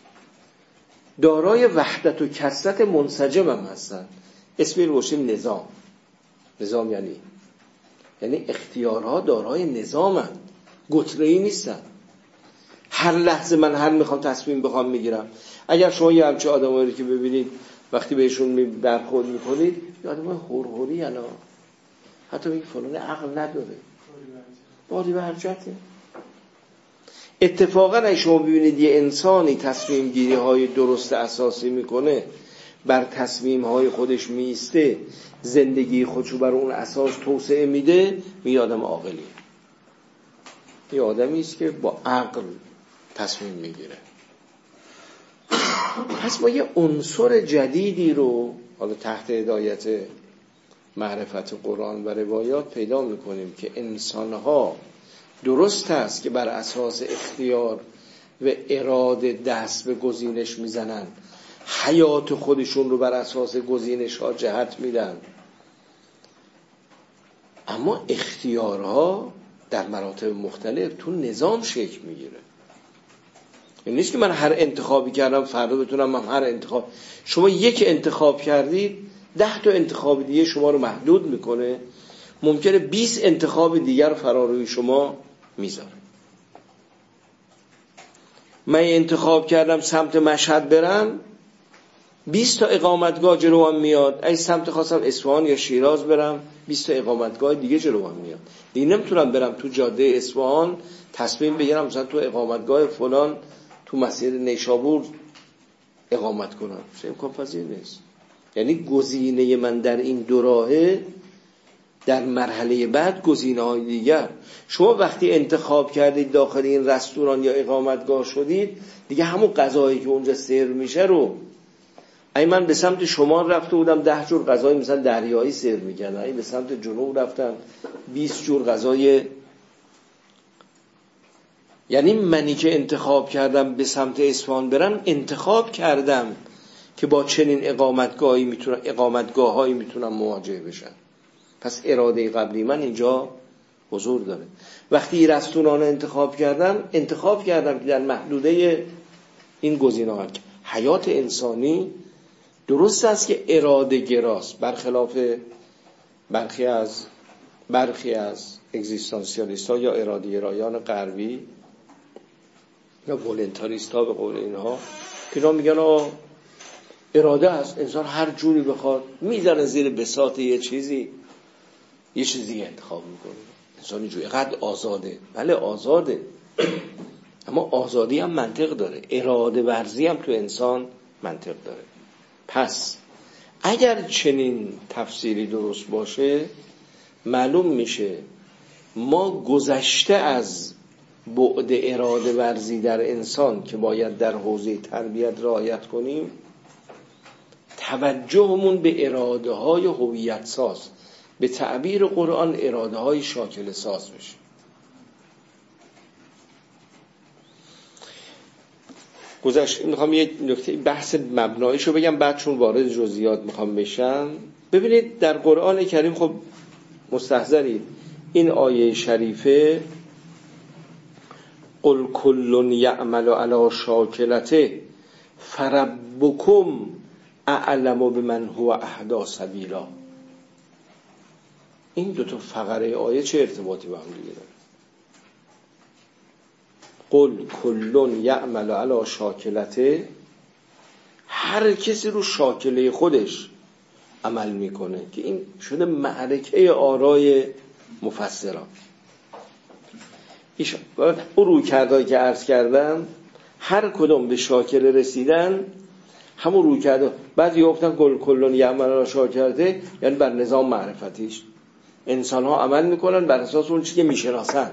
Speaker 1: دارای وحدت و کثرت منسجم هم هستن، اسمی رو گفتیم نظام. نظام یعنی اختیارها دارای نظامن، گتره‌ای نیستن. هر لحظه من هر میخوام تصمیم بخوام میگیرم. اگر شما یه همچه آدمایی رو که ببینید وقتی بهشون برخورد میکنید، یه آدم هورهوری یانا، حتی میگه فلان عقل نداره، باری برجته. اتفاقا اگه شما ببینید یه انسانی تصمیم گیری های درست اساسی میکنه، بر تصمیم های خودش میسته، زندگی خودشو بر اون اساس توسعه میده، یه آدم عاقلیه، یه آدمی است که با عقل تصمیم میگیره. پس ما یه عنصر جدیدی رو حالا تحت هدایت معرفت قرآن و روایات پیدا میکنیم که انسانها درست است که بر اساس اختیار و اراده دست به گزینش میزنن، حیات خودشون رو بر اساس گزینش ها جهت میدن، اما اختیارها در مراتب مختلف تو نظام شکل میگیره. این نیست که من هر انتخابی کردم فردا بتونم من هر انتخاب. شما یک انتخاب کردید 10 تا انتخاب دیگه شما رو محدود میکنه، ممکنه 20 انتخاب دیگر فرا روی شما میذاره. من انتخاب کردم سمت مشهد برم، 20 تا اقامتگاه جلوم میاد. اگه سمت خواستم اصفهان یا شیراز برم، 20 تا اقامتگاه دیگه جلوم میاد. دیگه نمیتونم برم تو جاده اصفهان تصمیم بگیرم مثلا تو اقامتگاه فلان تو مسیر نیشابور اقامت کنم، امکان پذیر نیست. یعنی گزینه من در این دو راهه، در مرحله بعد گزینه‌های دیگر. شما وقتی انتخاب کردید داخل این رستوران یا اقامتگاه شدید، دیگه همون غذایی که اونجا سرو میشه رو، اگه من به سمت شمال رفته بودم 10 جور غذای مثلا دریایی سرو می‌کردن، اگه به سمت جنوب رفتم 20 جور غذای. یعنی منی که انتخاب کردم به سمت اصفهان برم، انتخاب کردم که با چنین اقامتگاه‌هایی میتونم مواجه بشم. پس اراده قبلی من اینجا حضور داره. وقتی رستوران انتخاب کردم که در محدوده این گزینه‌ها. حیات انسانی درست است که اراده گراست، برخلاف برخی از اگزیستانسیالیست‌ها یا اراده گرایان غربی یا ولنتاریست‌ها به قول اینها، که اینا میگن اراده است، انسان هر جوری بخواد میزنه زیر بساط یه چیزی دیگه انتخاب میکنه. انسان اینجوری قد آزاده. بله آزاده، اما آزادی هم منطق داره، اراده ورزی هم تو انسان منطق داره. پس اگر چنین تفسیری درست باشه، معلوم میشه ما گذشته از بعد اراده ورزی در انسان که باید در حوزه تربیت رعایت کنیم، توجهمون به اراده های هویت ساز، به تعبیر قرآن اراده های شاکل ساز بشه. میخوام یه نکته بحث مبناییشو بگم، بعد چون وارد جزئیات میخوام بشم. ببینید در قرآن کریم خب مستحضرید این آیه شریفه قل کل یعمل علی شاکلته فربکم اعلم بمن هو اهدی سبیلا، این دو تا فقره آیه چه ارتباطی با هم دیگه داره؟ قل کل یعمل علی شاکلته، هر کسی رو شاکله خودش عمل میکنه، که این شده معرکه آرای مفسران. اون رویکردهایی که عرض کردم هر کدوم به شاکله رسیدن همون رویکرده. بعضی گفتن کل یعمل علی شاکلته یعنی بر نظام معرفتیش انسان ها عمل میکنن بر اساس اون چیزی که میشناسن.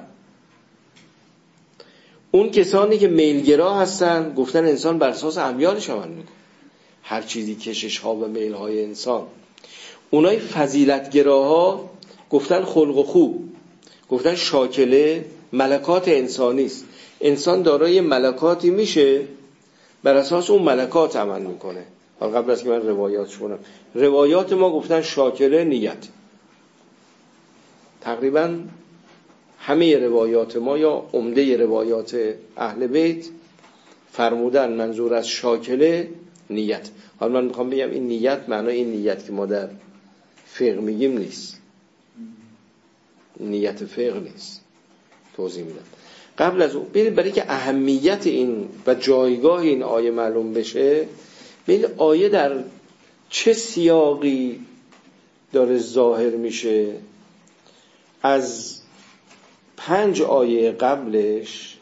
Speaker 1: اون کسانی که میلگرا هستن گفتن انسان بر اساس امیالش عمل میکنه. هر چیزی کشش ها و میل های انسان. اونای فضیلتگراها گفتن خلق و خوب، گفتن شاکله ملکات انسانی است. انسان دارای ملکاتی میشه، بر اساس اون ملکات عمل میکنه. حالا قبل از که من روایاتش کنم، روایات ما گفتن شاکله نیت. تقریبا همه روایات ما یا عمده روایات اهل بیت فرمودن منظور از شاکله نیت. حالا من میخوام بگم این نیت معنای این نیت که ما در فقه میگیم نیست، نیت فقه نیست، توضیح میدم. قبل از اون برای که اهمیت این و جایگاه این آیه معلوم بشه، این آیه در چه سیاقی داره ظاهر میشه. از 5 آیه قبلش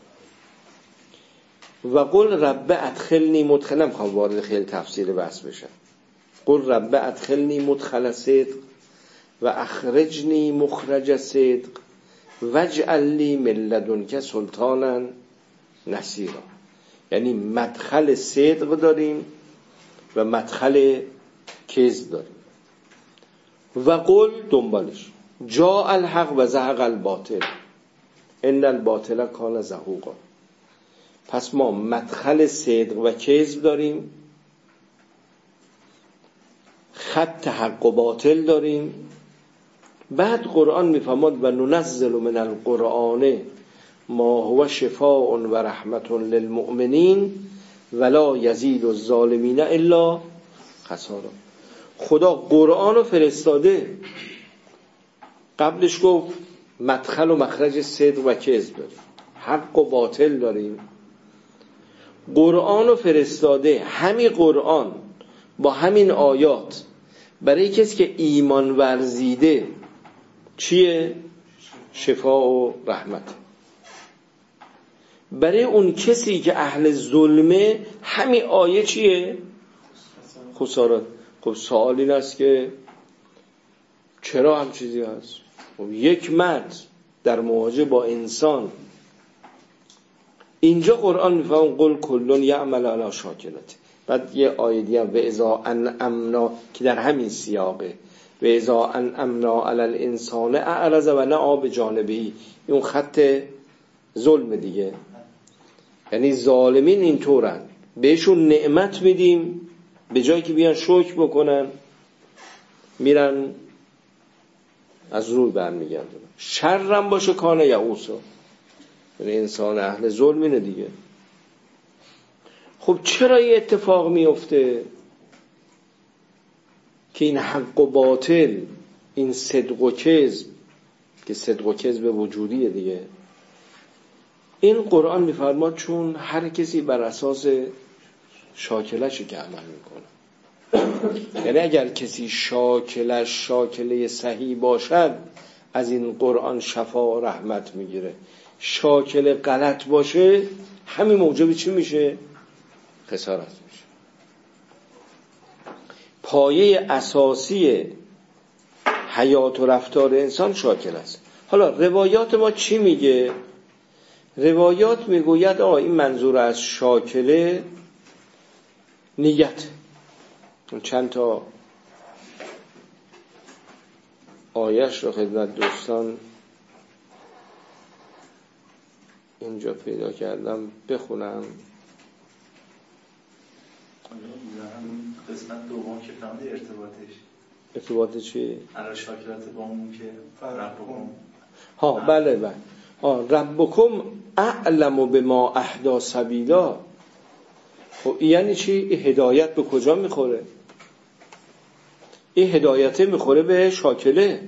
Speaker 1: و قل رب ادخلنی مدخل، نمیخوام وارد خیلی تفصیل بحث بشم. قل رب ادخلنی مدخل صدق و اخرجنی مخرج صدق واجعل لی من لدنک سلطانا نصیرا. یعنی مدخل صدق داریم و مدخل کذب داریم. و قل دنبالش جاء الحق و زهق الباطل ان الباطل کان زهوقا. پس ما مدخل صدق و کذب داریم، خط حق و باطل داریم. بعد قرآن میفرماد و ننزل من القرآن ما هو شفاء و رحمت للمؤمنین ولا یزید الظالمین الا خسارا. خدا قرآن رو فرستاده، قبلش گفت مدخل و مخرج صدق و کذب داریم، حق و باطل داریم. قرآن رو فرستاده، همین قرآن با همین آیات برای کسی که ایمان ورزیده چیه؟ شفا و رحمت. برای اون کسی که اهل ظلمه همین آیه چیه؟ خسارت. خب سوال این است که چرا هم چیزی هست؟ خب یک مرد در مواجهه با انسان، اینجا قرآن میفهم قل کلون یعمل علی شاکلته. بعد یه آیه دیگه و اذا انعمنا که در همین سیاقه و اذا انعمنا علی الانسان اعرض و نأى بجانبه، اون خط ظلم دیگه. یعنی ظالمین اینطورن، بهشون نعمت میدیم به جایی که بیان شکر بکنن میرن از روی برمیگردن. شرم باشه کانه یعوسا، یعنی انسان اهل ظلم اینه دیگه. خب چرا این اتفاق میفته که این حق و باطل، این صدق و کذب، که صدق و کذب وجودیه دیگه، این قرآن میفرماد چون هر کسی بر اساس شاکله‌شو که عمل میکنه. یعنی اگر کسی شاکله صحیح باشد از این قرآن شفا و رحمت میگیره، شاکله غلط باشه همین موجب چی میشه؟ خسارت میشه. پایه اساسی حیات و رفتار انسان شاکله است. حالا روایات ما چی میگه؟ روایات میگوید این منظور از شاکله نیت. چند تا آیش رو خدمت دوستان اینجا پیدا کردم بخونم.
Speaker 2: قسمت دوم که فهمده
Speaker 1: ارتباط چی؟
Speaker 2: علا شاکلت با اون که ربکم.
Speaker 1: بله ربکم اعلم بما اهدی سبیلا. خب یعنی چی؟ این هدایت به کجا میخوره؟ این هدایت میخوره به شاکله.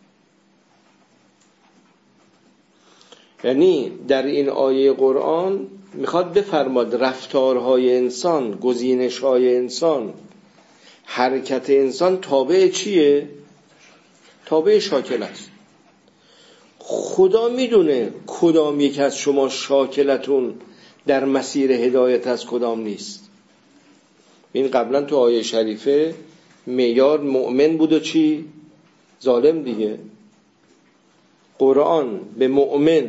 Speaker 1: یعنی در این آیه قرآن میخواد بفرماد رفتارهای انسان، گزینش‌های انسان، حرکت انسان تابع چیه؟ تابع شاکله است. خدا میدونه کدام یک از شما شاکلتون در مسیر هدایت از کدام نیست. این قبلا تو آیه شریفه معیار مؤمن بود و چی؟ ظالم دیگه. قرآن به مؤمن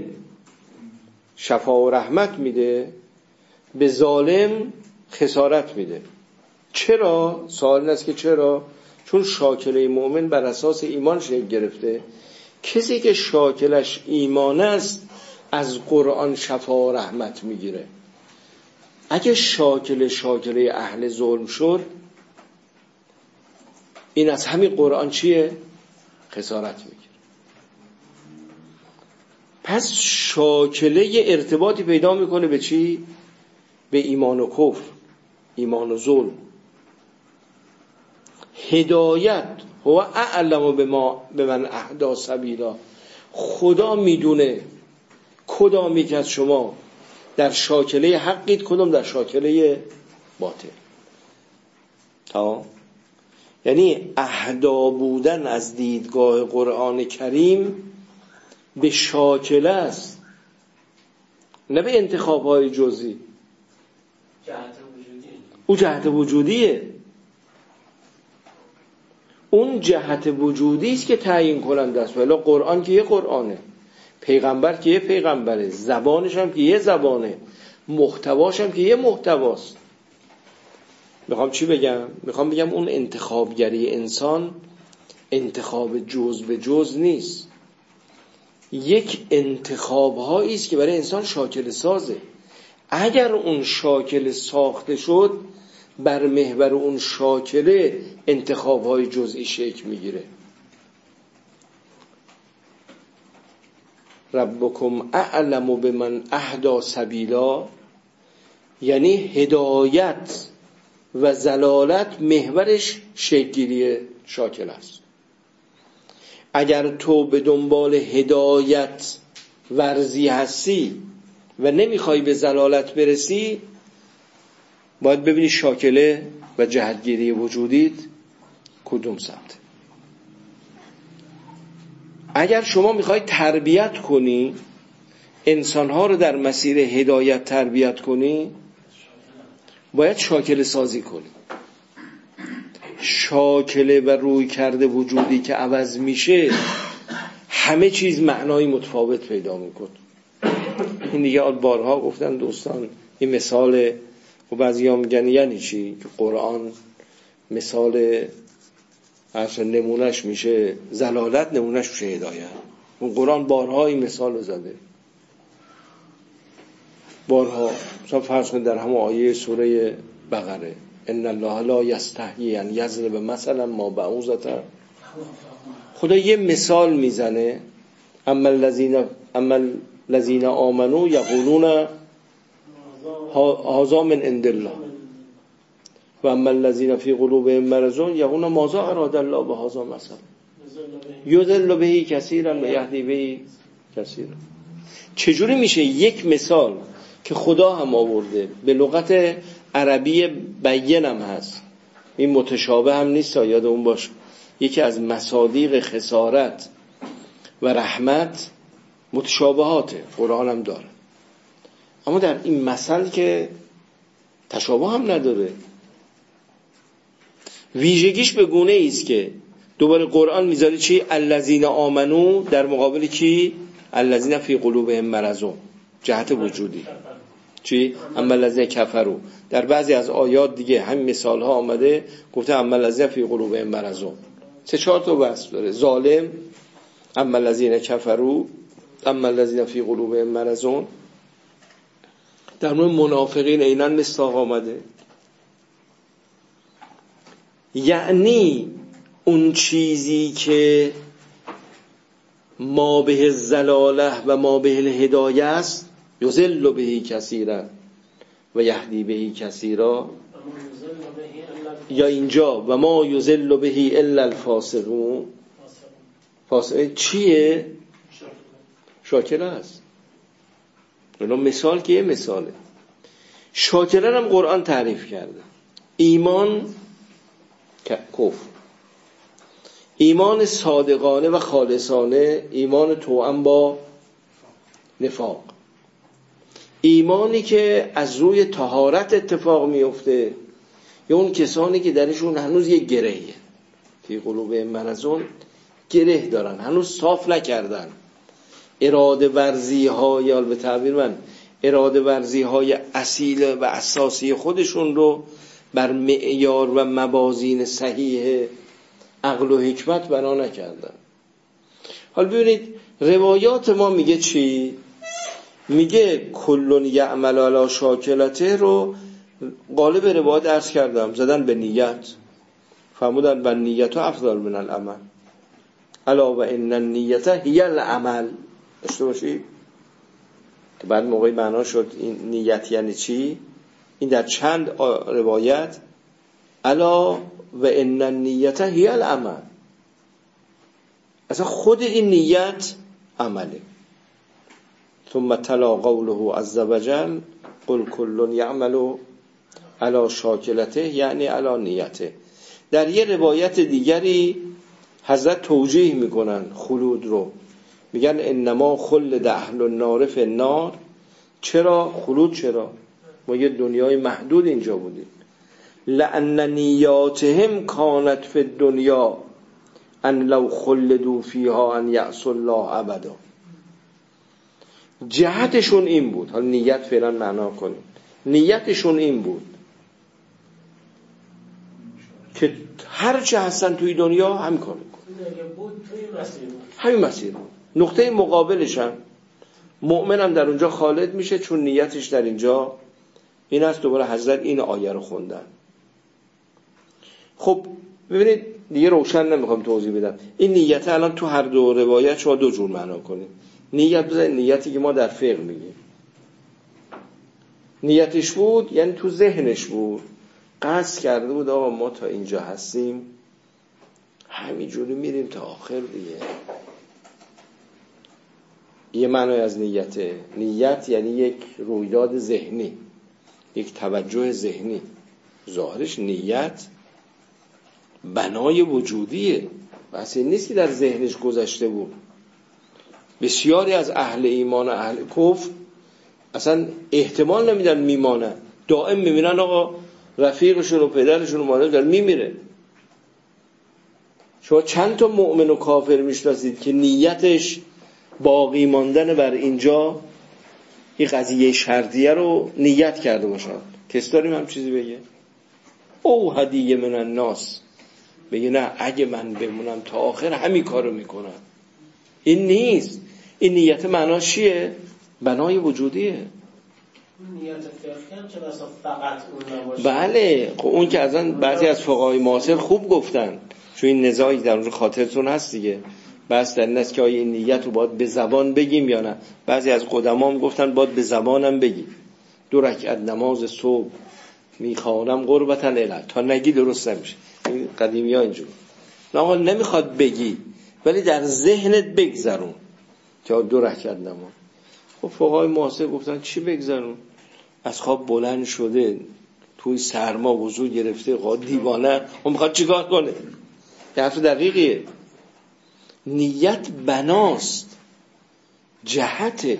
Speaker 1: شفا و رحمت میده، به ظالم خسارت میده. چرا؟ سوال این است که چرا؟ چون شاکله مؤمن بر اساس ایمان شکل گرفته. کسی که شاکلش ایمان است از قرآن شفا و رحمت میگیره. اگه شاکله اهل ظلم شد، این از همین قرآن چیه؟ خسارت میگیره. پس شاکله ارتباطی پیدا میکنه به چی؟ به ایمان و کفر، ایمان و ظلم. هدایت هو اعلم به من اهدی سبیلا. خدا میدونه کدامی که از شما در شاکله حقید، کدام در شاکله باطل. تمام. یعنی اهدا بودن از دیدگاه قرآن کریم به شاکله است، نه به انتخاب‌های جزئی. او جهت وجودیه. اون جهت وجودی است که تعیین کننده است. ولی قرآن که یه قرآنه، پیغمبر که یه پیغمبره، زبانش هم که یه زبانه، محتواش هم که یه محتواست. میخوام چی بگم؟ میخوام بگم اون انتخابگری انسان انتخاب جز به جز نیست، یک انتخاب‌هایی است که برای انسان شاکله سازه. اگر اون شاکله ساخته شد، بر محور اون شاکله انتخاب‌های جزئی شکل میگیره. ربکم اعلم بمن اهدی سبیلا، یعنی هدایت و ضلالت محورش شکل‌گیری شاکله است. اگر تو به دنبال هدایت ورزی هستی و نمیخوای به ضلالت برسی، باید ببینی شاکله و جهتگیری وجودیت کدوم سمت. اگر شما میخوای تربیت کنی، انسانها رو در مسیر هدایت تربیت کنی، باید شاکله سازی کنی. شاکله و روی کرده وجودی که عوض میشه، همه چیز معنای متفاوت پیدا میکنه. این دیگه بارها گفتن دوستان، این مثال و بعضیا میگن یعنی چی که قرآن مثال اصلا نمونهش میشه ضلالت، نمونهش میشه هدایت. اون قرآن بارها این مثال رو زده، بارها. مثلا فرض کن در همون آیه سوره بقره، ان الله لا یستحیی ان یضرب مثلا ما بعوضة. خدا یه مثال میزنه، اما الذین آمنوا یقولون هذا من عند الله و اما الذین فی قلوبهم مرض یقولون ماذا اراد الله بهذا مثلا یضل به کثیرا و یهدی به کثیرا. چجوری میشه یک مثال که خدا هم آورده، به لغت عربی بین هم هست، این متشابه هم نیست، یاد اون باش. یکی از مصادیق خسارت و رحمت متشابهاته، قرآن هم داره. اما در این مثل که تشابه هم نداره، ویژگیش به گونه ایست که دوباره قرآن میذاره چی؟ الذین آمنو در مقابل کی؟ الذین فی قلوبهم مرض، جهت وجودی. چی؟ اما الذین کفروا. در بعضی از آیات دیگه همین مثال ها آمده، گفته اما الذین فی قلوبهم مرض. 3-4 تا وصف داره. ظالم، اما الذین کفروا، اما الذین فی قلوبهم مرض. در مورد منافقین عیناً مصداق آمده. یعنی اون چیزی که ما به الضلاله و ما به الهدایه است، یضل به کثیرا و یهدی به کثیرا، یا اینجا و ما یضل به الا الفاسقون. فاسق چیه؟ شاکله است. اینا مثال که یه مثاله. شاکله هم قرآن تعریف کرده. ایمان کفر، ایمان صادقانه و خالصانه، ایمان توأم با نفاق، ایمانی که از روی طهارت اتفاق میفته، یا اون کسانی که درشون هنوز یه گرهیه، فی قلوب مرضون، گره دارن، هنوز صاف نکردن، اراده ورزی های، یا به تعبیر من اراده ورزی های اصیل و اساسی خودشون رو بر معیار و موازین صحیح عقل و حکمت بنا نکردن. حالا ببینید روایات ما میگه چی؟ میگه کلون یعمل علی شاکلته رو قالب روایت عرض کردم، زدن به نیت، فرمودن و نیت افضل من العمل، الا و ان النیت هی العمل. داشته باشید که بعد موقعی معنا شد این نیت یعنی چی. این در چند روایت الا و ان النیت هی العمل، اصلا خود این نیت عمله. ثم تلا قوله عز وجل قل کل یعمل علی شاکلته یعنی علی نیته. در یه روایت دیگری حضرت توجیه میکنن خلود رو، میگن انما خلد اهل النار فی النار. چرا خلود؟ چرا؟ ما یه دنیای محدود اینجا بودیم. لأن نیاتهم کانت فی الدنیا ان لو خلدوا فیها ان یعصوا الله ابدا. جهتشون این بود، حالا نیت فعلا معنا کنیم، نیتشون این بود که هر چه هستن توی دنیا همین کار میکنن، همین مسیر بود. نقطه مقابلش هم مؤمن هم در اونجا خالد میشه چون نیتش در اینجا این است. دوباره حضرت این آیه رو خوندن. خب ببینید دیگه روشن نمیخوام توضیح بدم. این نیت الان تو هر دو روایت شما دو جور معنا کنید. نیت بزنید نیتی که ما در فقه میگیم، نیتش بود یعنی تو ذهنش بود، قصد کرده بود آقا ما تا اینجا هستیم همینجوری میریم تا آخر دیگه. یه معنی از نیته. نیت یعنی یک رویداد ذهنی، یک توجه ذهنی. ظاهرش نیت بنای وجودیه، بس این نیست که در ذهنش گذشته بود. بسیاری از اهل ایمان و اهل کفر اصلا احتمال نمیدن میمانن، دائم میبینن آقا رفیقشون و پدرشون و مادرشون میمیره. شما چند تا مؤمن و کافر میشناسید که نیتش باقی ماندن بر اینجا این قضیه شرطیه رو نیت کرده باشن؟ کس داریم هم چیزی بگه؟ او هدیه من الناس بگه نه اگه من بمونم تا آخر همین کارو میکنم. این نیست. این نیت معناش چیه؟ بنای وجودیه.
Speaker 3: نیت فقهی هم چه بسا فقط اون نباشه.
Speaker 1: بله خب اون که ازن بعضی از فقهای معاصر خوب گفتن، چون این نزاعی در اونجا خاطرتون هست دیگه، بس در این است که آیا این نیت رو باید به زبان بگیم یا نه. بعضی از قدما هم گفتن باید به زبانم بگیم. 2 رکعت نماز صبح میخوانم قربتا الی، تا نگی درست نمیشه. این قدیمی ها اینجور نه آقا نمیخواد بگی ولی در ذهنت بگذرون که 2 رکعت نماز. خب فقهای معاصر گفتن چی بگذرون؟ از خواب بلند شده توی سرما وضو گرفته قاد دیوانه، اون میخواد چیکار کنه؟ یه حرف دقیقیه. نیت بناست، جهته.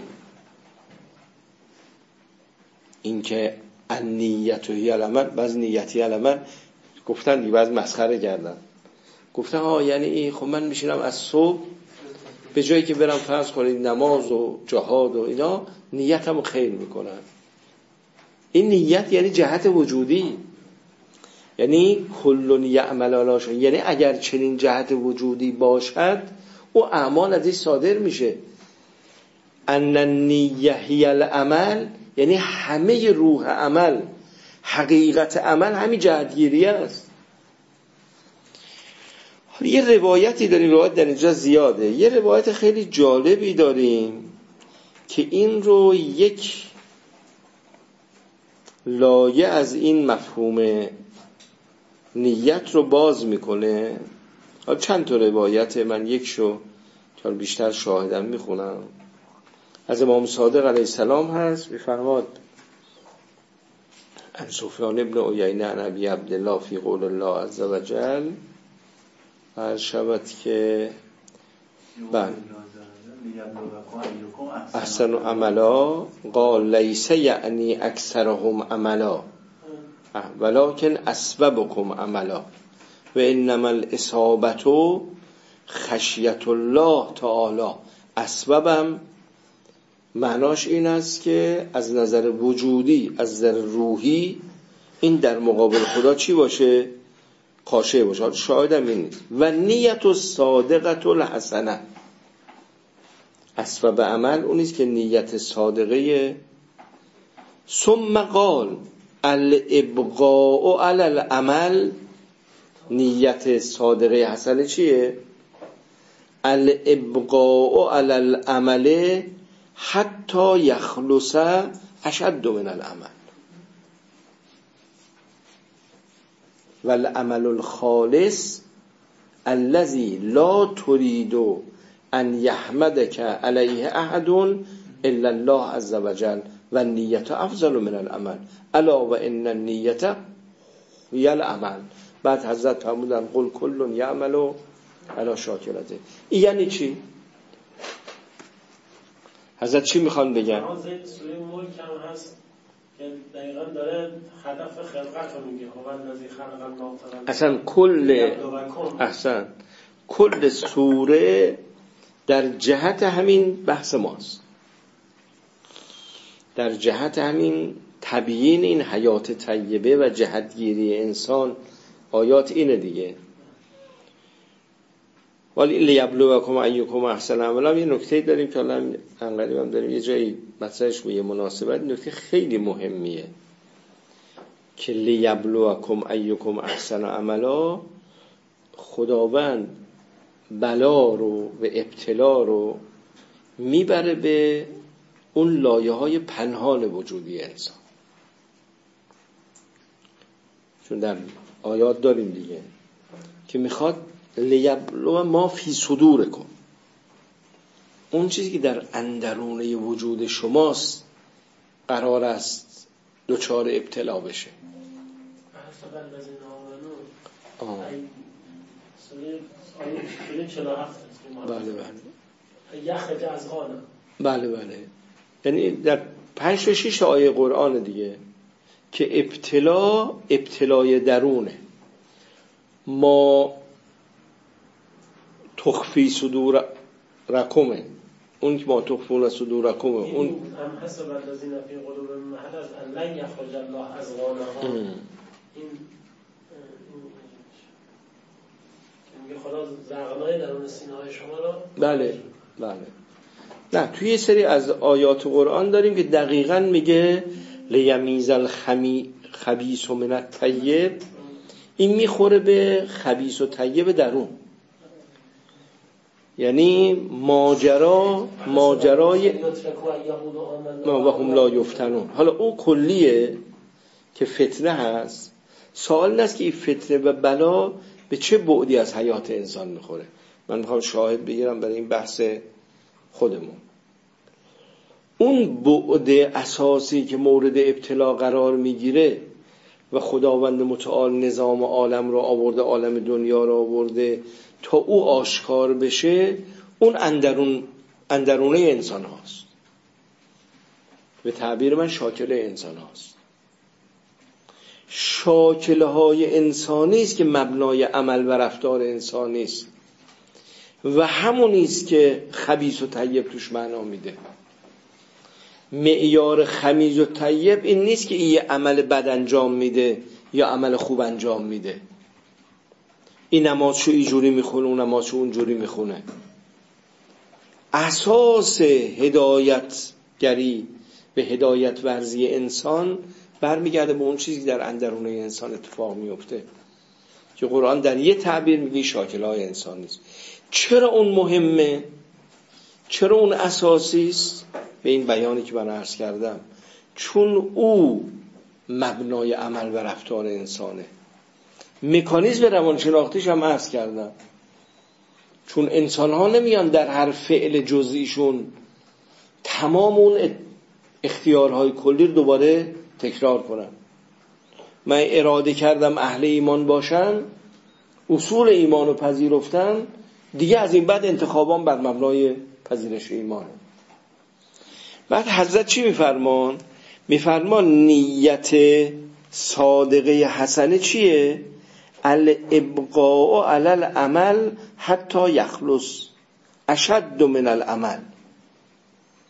Speaker 1: این که النیت هی العمل، بعض نیتی العمل گفتن دیگه، بعض مسخره کردن، گفتن یعنی این خب من میشینم از صبح به جایی که برم فرض کنید نماز و جهاد و اینا نیتمو خیر میکنم. این نیت یعنی جهت وجودی، یعنی کل یعمل علی شاکلته، یعنی اگر چنین جهت وجودی باشد او اعمال ازش صادر میشه. ان النیه هی العمل یعنی همه روح عمل، حقیقت عمل همین جهتگیری است. یه روایتی داریم، روایت در اینجا زیاده، یه روایت خیلی جالبی داریم که این رو یک لایه از این مفهوم نیت رو باز میکنه. حالا چند تا روایت، من یکشو که بیشتر شاهدم میخونم. از امام صادق علیه السلام هست، میفرماد عن سفیان ابن عیینه عن ابی عبدالله فی قول الله عز وجل، عرض شود که احسن عملا قال لیس یعنی اکثرهم عملا ولکن اسببکم عملا و انما الاصابت خشیت الله تعالی. اسببم معناش این است که از نظر وجودی، از نظر روحی این در مقابل خدا چی باشه؟ خاشع باشه. شاهد هم این نیست. و نیت الصادقه الحسنه، اسباب عمل اون نیست که نیت صادقه. ثم قال الابقاء علی العمل، نیت صادقه حسنه چیه؟ الابقاء علی العمل حتی یخلص اشد من العمل والعمل الخالص الذي لا تريد ان يحمدك عليه احد الا الله عز وجل والنیة افضل من العمل الا و ان النیة هی العمل. بعد حضرت فرمودن قل کل یعمل علی شاکلته. این یعنی چی؟ حضرت چی میخوان بگن؟
Speaker 3: سوره ملک هم هست که دقیقاً داره هدف خلقت رو میگه. هو الذی خلق الموت
Speaker 1: اصلا کل سوره در جهت همین بحث ماست، در جهت همین تبیین این حیات طیبه و جهتگیری انسان. آیات اینه دیگه. ولی لیبلوکم ایکم احسن عملا. یه نکته داریم که الان انقدر هم داریم یه جایی مثلش به یه مناسبت، نکته خیلی مهمیه که لیبلوکم ایکم احسن عملا، خداوند بلا رو و ابتلا رو میبره به اون لایه‌های پنهان وجودی انسان. چون در آیات داریم دیگه که میخواد لیبلو ما فی صدورکم، اون چیزی که در اندرونه وجود شماست قرار است دچار ابتلا بشه. بله. یعنی در 5 تا 6 آیه قرآن دیگه که ابتلای درونه. ما تخفی صدور رکمه، اون که ما تخفون صدور رکمه، اون
Speaker 3: هم حسب الذین فی قلوبهم مرض ان لن یخرج الله اضغانها. این میگه خدا زغنای درون سینه‌های شما رو. بله.
Speaker 1: نه، توی یه سری از آیات قرآن داریم که دقیقاً میگه لیمیز الخبیث من الطیب. این میخوره به خبیث و طیب درون، یعنی ماجرای و هم لا یفتنون. حالا اون کلیه که فتنه هست. سوال این است که این فتنه و بلا به چه بعدی از حیات انسان میخوره. من میخوام شاهد بگیرم برای این بحث خودمون. اون بعد اساسی که مورد ابتلا قرار میگیره و خداوند متعال نظام عالم رو آورده، عالم دنیا رو آورده تا او آشکار بشه، اون اندرونه انسان هاست. به تعبیر من شاکله انسان هاست. شاکله های انسانی است که مبنای عمل و رفتار انسانی است و همونی است که خبیث و طیب توش معنا میده. معیار خبیث و طیب این نیست که این عمل بد انجام میده یا عمل خوب انجام میده. این نمازشو اینجوری میخونه، اون نمازشو اونجوری میخونه. اساس هدایتگری به هدایت ورزی انسان برمیگرده به اون چیزی که در اندرونه انسان اتفاق میفته که قرآن در یه تعبیر میگه شاکل‌های انسان نیست. چرا اون مهمه؟ چرا اون اساسی است؟ به این بیانی که من عرض کردم، چون او مبنای عمل و رفتار انسانه. مکانیزم روانشناختیش هم عرض کردم، چون انسان ها نمیان در هر فعل جزئیشون تمام اون اختیارهای کلی رو دوباره تکرار کنن. من اراده کردم اهل ایمان باشن، اصول ایمان رو پذیرفتن، دیگه از این بعد انتخابان بر مبنای پذیرش ایمانه. بعد حضرت چی میفرمان؟ میفرمان نیت صادقه حسنه چیه؟ الابقاء علی العمل حتی یخلص اشد من العمل.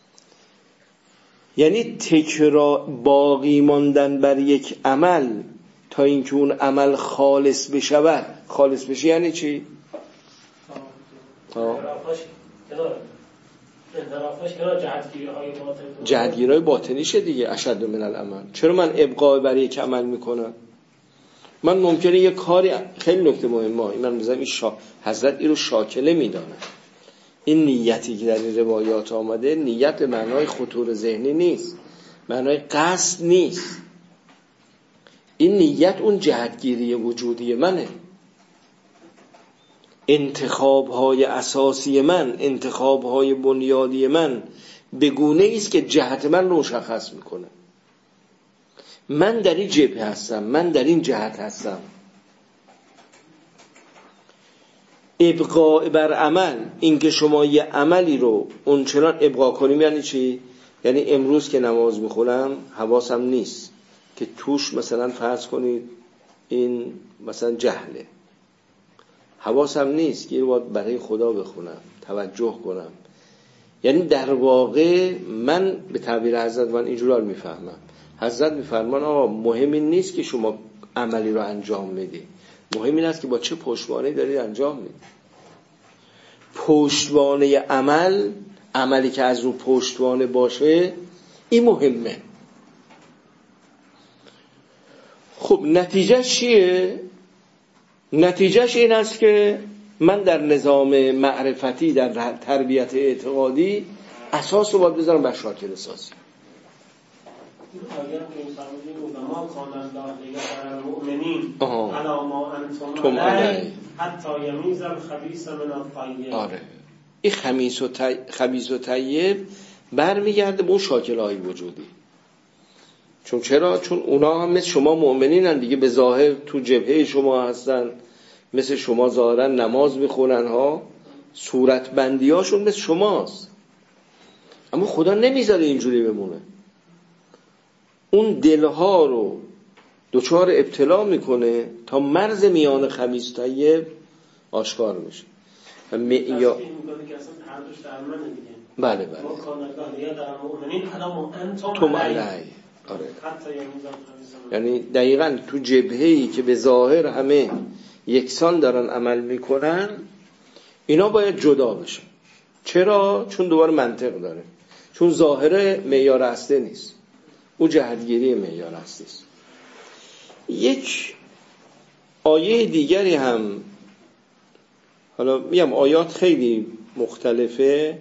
Speaker 1: یعنی تکرار، باقی ماندن بر یک عمل تا اینکه اون عمل خالص بشود. خالص بشه یعنی چی؟
Speaker 3: انحرافش کنار
Speaker 1: جهتگیری‌های باطنیشه دیگه. اشد من العمل. چرا من ابقاء برای یک عمل میکنم؟ من ممکنه یه کاری، خیلی نکته مهمه، من میذارم این حضرت این رو شاکله میدانه. این نیتی که در این روایات آمده نیت به معنای خطور ذهنی نیست، معنای قصد نیست. این نیت اون جهتگیری وجودی منه، انتخاب‌های اساسی من، انتخاب‌های بنیادی من به گونه‌ای است که جهت من رو مشخص میکنه. من در این جبهه هستم، من در این جهت هستم. ابقاء بر عمل، این که شما یه عملی رو اونچنان ابقا کنیم یعنی چی؟ یعنی امروز که نماز میخونم حواسم نیست که توش مثلا فرض کنید این مثلا جهله، حواسم نیست که باید برای خدا بخونم، توجه کنم. یعنی در واقع من به تعبیر حضرت من اینجوری رو میفهمم. حضرت میفرمان آقا مهم این نیست که شما عملی رو انجام بدی، مهم این است که با چه پشتوانه‌ای دارید انجام میدید. پشتوانه عمل، عملی که از رو پشتوانه باشه، این مهمه. خب نتیجهش چیه؟ نتیجهش این است که من در نظام معرفتی، در تربیت اعتقادی اساس رو باید بذارم بر شاکله سازی.
Speaker 3: اگر که این فرمودیم ما کان الله لیظهر المؤمنین علی ما انتم علیه حتی یمیز الخبیث من الطیب.
Speaker 1: آره، این خبیث و طیب برمیگرده به اون شاکله‌های وجودی. چرا؟ چون اونا هم مثل شما مؤمنینن دیگه، به ظاهر تو جبهه شما هستن، مثل شما ظاهرا نماز میخونن ها، صورت بندی هاشون مثل شماست، اما خدا نمیذاره اینجوری بمونه. اون دلها رو دچار ابتلا میکنه تا مرز میان خبیث و طیب آشکار میشه. بله بله. توم علیه. آره. یعنی دقیقاً تو جبهه‌ای که به ظاهر همه یکسان دارن عمل میکنن، اینا باید جدا بشن. چرا؟ چون دوباره منطق داره، چون ظاهر معیار اصلی نیست، او جهتگیری معیار اصلی است. یک آیه دیگری هم، حالا میگم آیات خیلی مختلفه،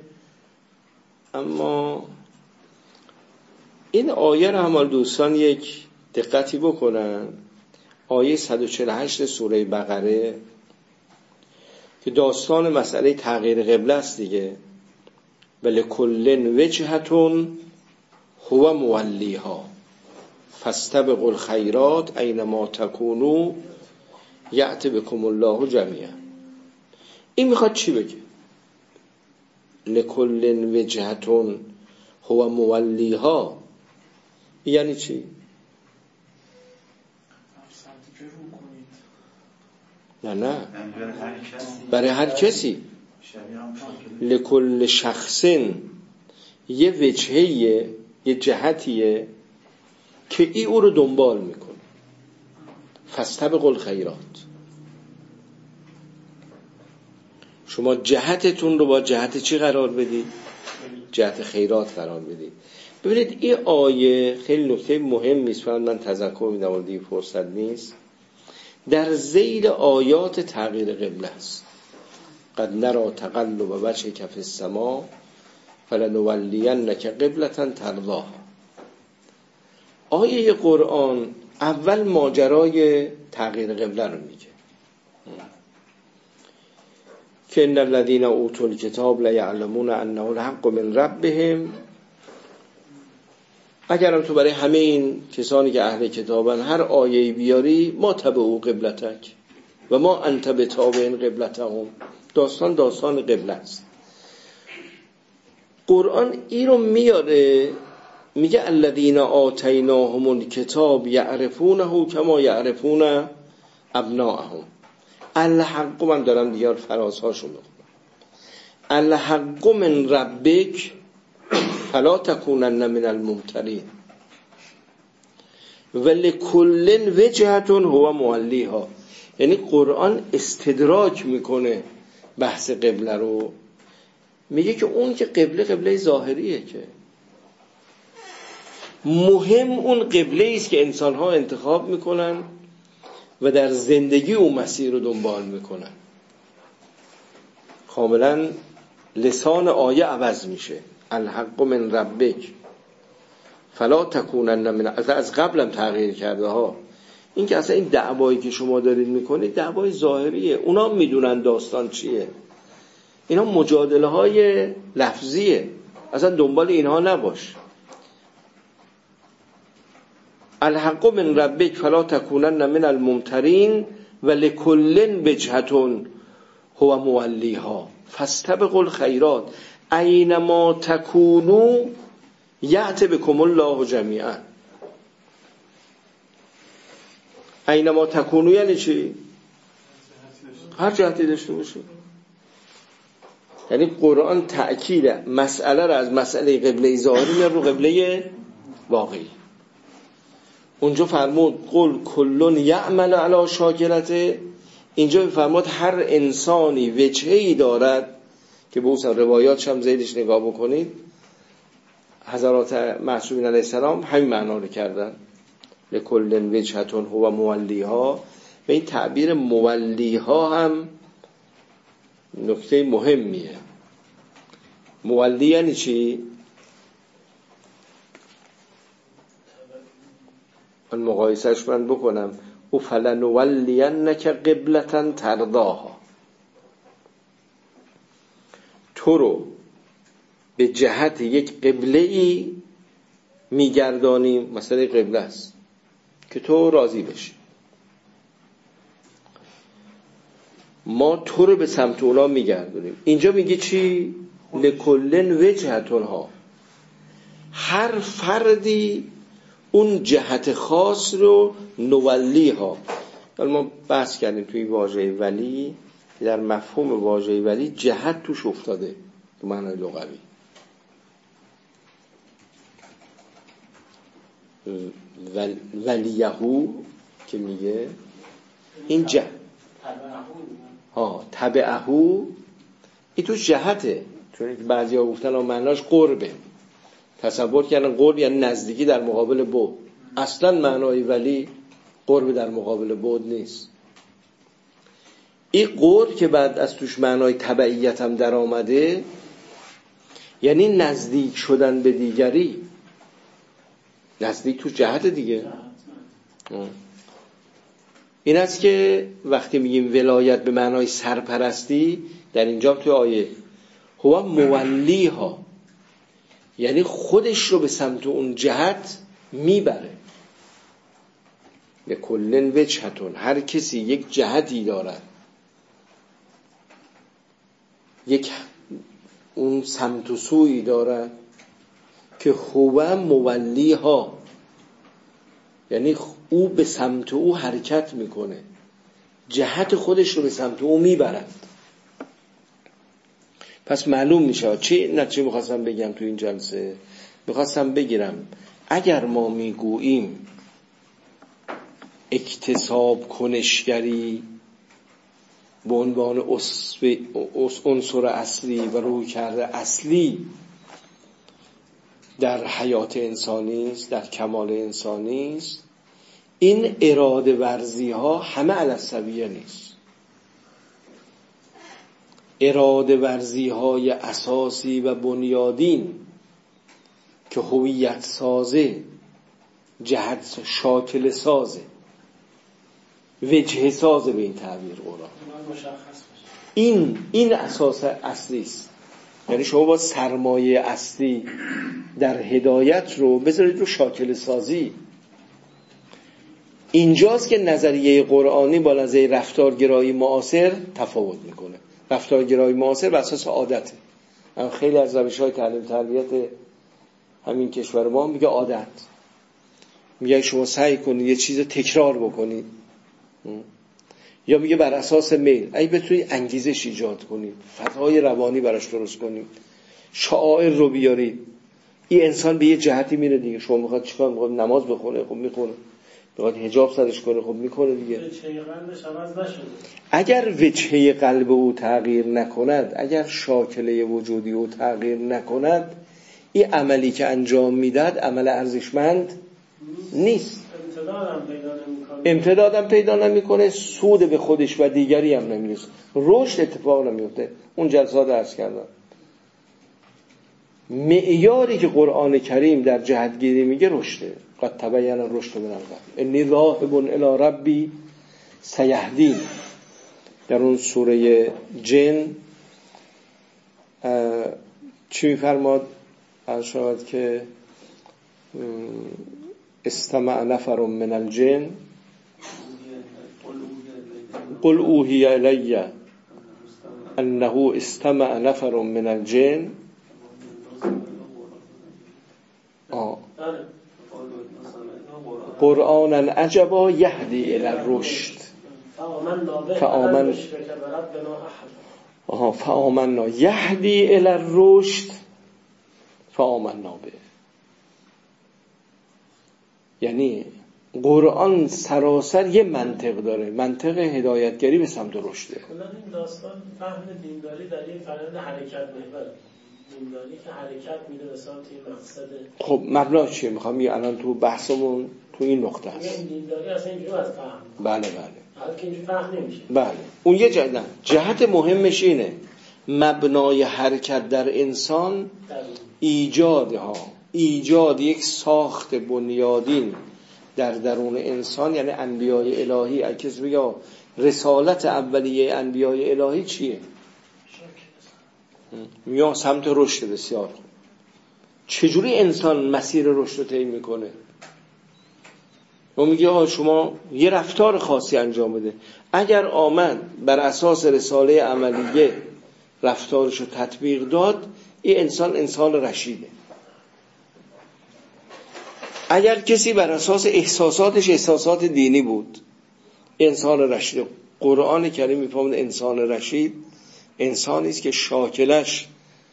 Speaker 1: اما این آیه رو هم دوستان یک دقتی بکنن. آیه 148 سوره بقره که داستان مسئله تغییر قبله است دیگه. ولکل وجهتون هو مولیها فاستبقوا الخیرات اینما تکونوا یأتی بکم الله جمیعا. این میخواد چی بگه؟ لکل وجهتون هو مولیها یعنی چی؟ نه برای هر کسی. لکل شخصین یه وجهیه، یه جهتیه که ای او رو دنبال میکنه. فاستبقوا الخیرات، شما جهتتون رو با جهت چی قرار بدید؟ جهت خیرات قرار بدید. ببینید این آیه خیلی نکته مهمی است، من تذکر میدم و دیگه فرصت نیست. در ذیل آیات تغییر قبله است. قد نرى تقلب وجهک فی السماء فلنولینک قبلة ترضاها. آیه قرآن اول ماجرای تغییر قبله رو میگه که ان الذین اوتوا الکتاب لیعلمون انه الحق من ربهم. اگرم تو برای همه این کسانی که اهل کتابن هر آیه‌ای بیاری، ما تبعوا قبلتک و ما انت بتابع قبلتهم. داستان قبله است. قرآن این رو میاره، میگه الذین آتیناهم الکتاب یعرفونه کما یعرفون ابناءهم. الحق، من دارم دیگه فرازهاشو میخونم. الحق من ربک فلا تکونن من الممترین. ولکل وجهة هو مولیها. یعنی قرآن استدراک میکنه بحث قبله رو، میگه که اون که قبله ظاهریه، که مهم اون قبله است که انسان‌ها انتخاب میکنن و در زندگی اون مسیر رو دنبال میکنن. کاملا لسان آیه عوض میشه. الحق من ربک فلا تکونن من، از قبلم تغییر کرده ها. این که اصلا این دعوایی که شما دارید میکنید دعوای ظاهریه، اونا میدونن داستان چیه، اینا مجادله های لفظیه، اصلا دنبال اینها نباش. الحق من ربک فلا تکونن من الممترین ولکل وجهة هو مولیها فاستبقوا الخیرات اینما تکونوا یأتی بکم الله جمیعا. اینما تکونوا یعنی چی؟ هر جهتی داشته باشی. یعنی قرآن تأکید مسئله را از مسئله قبله ظاهری میاره رو قبله واقعی. اونجا فرمود قل کل یعمل علی شاکلته، اینجا فرمود هر انسانی وجهه‌ای دارد که به اون روایات هم زیدش نگاه بکنید حضرات معصومین علیه السلام همین معنا رو کردن، لکل وجهة هو مولیها. و این تعبیر مولیها هم نکته مهمیه. مولی یعنی چی؟ من مقایسهش من بکنم، او فلنولینک قبلة ترضاها، تو رو به جهت یک قبله ای میگردانیم، مثلا قبله است که تو راضی بشی، ما تو رو به سمت اونا میگردونیم. اینجا میگه چی؟ لکل وجهتونها، هر فردی اون جهت خاص رو نولیها. ما بحث کردیم توی واژه ولی، در مفهوم واژه ولی جهت توش افتاده تو معنای لغوی. ولیهو که میگه این جهت تبعهو، این توش جهته، چون بعضی ها گفتن معناش قربه، تصور کردن قرب یعنی نزدیکی در مقابل بعد. اصلا معنای ولی قرب در مقابل بعد نیست. این قرب که بعد از توش معنای تبعیت هم در آمده، یعنی نزدیک شدن به دیگری، نزدیک تو جهت دیگه. این است که وقتی میگیم ولایت به معنای سرپرستی، در اینجا توی آیه هو مولیها، یعنی خودش رو به سمت اون جهت میبره. لکل وجهة، هر کسی یک جهتی دارد، یک اون سمت و سویی دارد که هو مولیها، یعنی او به سمت او حرکت میکنه، جهت خودش رو به سمت او میبرد. پس معلوم میشه چه میخواستم بگم تو این جلسه. میخواستم بگیرم اگر ما میگوییم اکتساب کنشگری به عنوان عنصر اصلی و رویکرد اصلی در حیات انسانی است، در کمال انسانی است، این اراده ورزی ها همه علی السویه نیست. اراده ورزی های اساسی و بنیادین که هویت سازه، جهت شاکل سازه، وجه سازه، به این تعبیر قرآن این اساس اصلی است. یعنی شما با سرمایه اصلی در هدایت رو بذارید رو شاکل سازی. اینجاست که نظریه قرآنی با نظریه رفتارگرایی معاصر تفاوت میکنه. رفتارگرایی معاصر بر اساس عادته. خیلی از روش‌های تعلیم تربیت همین کشور ما میگه عادت، میگه شما سعی کنید یه چیز تکرار بکنید، یا میگه بر اساس میل، اگه بتونید انگیزش ایجاد کنید، فضای روانی براش درست کنید، شعائر رو بیارید، این انسان به یه جهتی میره دیگه. شما میخواد چیکار؟ میخواد نماز بخونه، خب میخونه. بخواد حجاب سرش کنه خب میکنه دیگه.
Speaker 3: وجهه قلبش عوض نشده.
Speaker 1: اگر وجهه قلب او تغییر نکند، اگر شاکله وجودی او تغییر نکند، این عملی که انجام میداد عمل ارزشمند نیست. امتدادم پیدا نمیکنه، سود به خودش و دیگری هم نمیرسه، رشد اتفاق نمیفته. اون جلسات عرض کردم معیاری که قرآن کریم در جهتگیری میگه رشده. قد تبین الرشد من الغی انی ذاهب الی ربی سیهدین. در اون سوره جن چی میفرماد؟ شاید که استمع نفر من الجن قل اوحی الی انه استمع نفر من الجن قرآنا عجبا یهدی الی الرشد فآمنا یهدی الی الرشد فآمنا به. یعنی قرآن سراسر یه منطق داره، منطق هدایتگری به سمت رشده.
Speaker 3: کلا این داستان فهم دینداری در یک فرآیند حرکت محور، دینداری که حرکت میده به سمت این مقصد.
Speaker 1: خب مبنا چیه؟ میخوام یه الان تو بحثمون تو این نقطه است.
Speaker 3: این دینداری اصلا اینجوری از فهم.
Speaker 1: بله.
Speaker 3: حالا که اینجوری فهم نمیشه.
Speaker 1: بله. اون یه جهت مهمش اینه مبنای حرکت در انسان ایجاد یک ساخت بنیادین در درون انسان، یعنی انبیای الهی. اگه کسی بگه رسالت اولیه انبیای الهی چیه؟ میان سمت رشد. بسیار خوب. چجوری انسان مسیر رشد رو طی میکنه؟ و میگه شما یه رفتار خاصی انجام بده. اگر آمد بر اساس رساله عملیه رفتارش رو تطبیق داد، این انسان رشیده. اگر کسی بر اساس احساساتش احساسات دینی بود، انسان رشید. قرآن کریم میفهمد انسان رشید انسانی است که شاکلش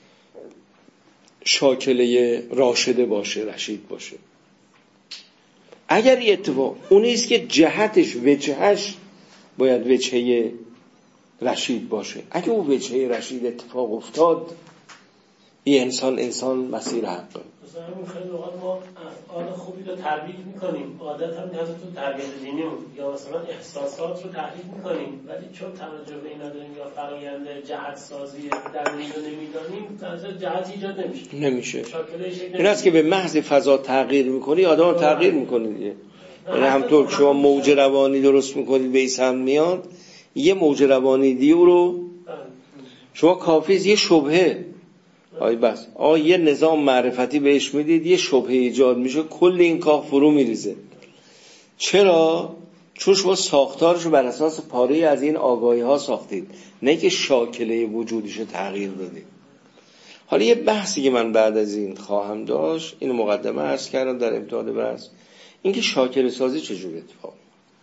Speaker 1: شاکله راشده باشه، رشید باشه. اگر این اتفاق اونی است که جهتش وجهش باید وجهه رشید باشه، اگه اون وجهه رشید اتفاق افتاد، این انسان مسیر حقه.
Speaker 3: مثلا همین خیلی اوقات ما افعال خوبی رو ترویج میکنیم، عادت هم نیاز تو تربیت دینیمون، یا مثلا احساسات رو تحریک میکنیم، ولی چون توجه به این نداریم یا فرآیند جهت سازی در اینو نمیدانیم، در جهت ایجاد نمیشه.
Speaker 1: این است که به محض فضا تغییر میکنی آدم رو تغییر میکنی دیگه. یعنی همطور که شما موج روانی درست میکنید به این سمت میاد، یه موج روانی دیگه رو شما کافیه یه شبهه بس یه نظام معرفتی بهش میدید، یه شبهه ایجاد میشه، کل این کاخ فرو میریزه. چرا؟ چون شما ساختارشو بر اساس پاره از این آگاهی ها ساختید، نه که شاکله وجودیشو تغییر دادید. حالا یه بحثی که من بعد از این خواهم داشت، اینو مقدمه عرض کردم در ابتدای بحث، این که شاکله سازی چجور اتفاق،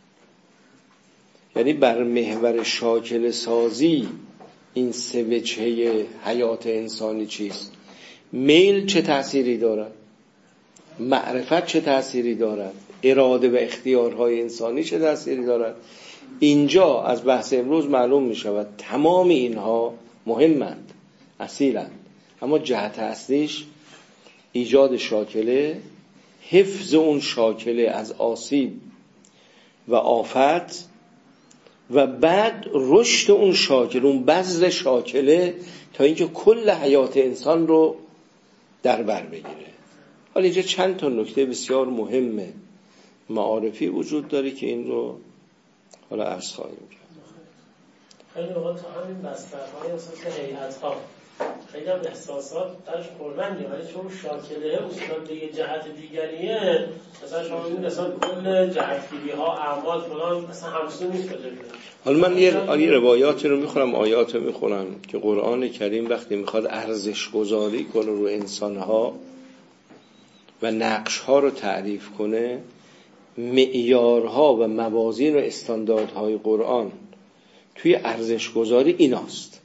Speaker 1: یعنی بر محور شاکله سازی این سه وجهه حیات انسانی چیست؟ میل چه تأثیری دارد؟ معرفت چه تأثیری دارد؟ اراده و اختیارهای انسانی چه تأثیری دارد؟ اینجا از بحث امروز معلوم می شود تمام اینها مهمند، اصیلند، اما جهت اصلیش ایجاد شاکله، حفظ اون شاکله از آسیب و آفت، و بعد رشد اون شاکله، اون بذر شاکله، تا اینکه کل حیات انسان رو در بر بگیره. حالا اینجا چند تا نکته بسیار مهمه معارفی وجود داره که این رو حالا عرض خواهیم کرد.
Speaker 3: خیلی اوقات تو همین بسترهای اساس هیئت‌ها خیلی هم احساسات درش پررنگه، ولی چون شاکله اصولا به یه جهت دیگریه، مثلا شما می‌بینید مثلا کل جهتگیری‌ها اعمال فلان مثلا همسو نیست بده.
Speaker 1: حالا من یه روایاتی رو میخونم، آیات رو میخونم که قرآن کریم وقتی میخواد ارزش گذاری کنه رو انسانها و نقشها رو تعریف کنه، معیارها و موازین و استانداردهای قرآن توی ارزش گذاری ایناست.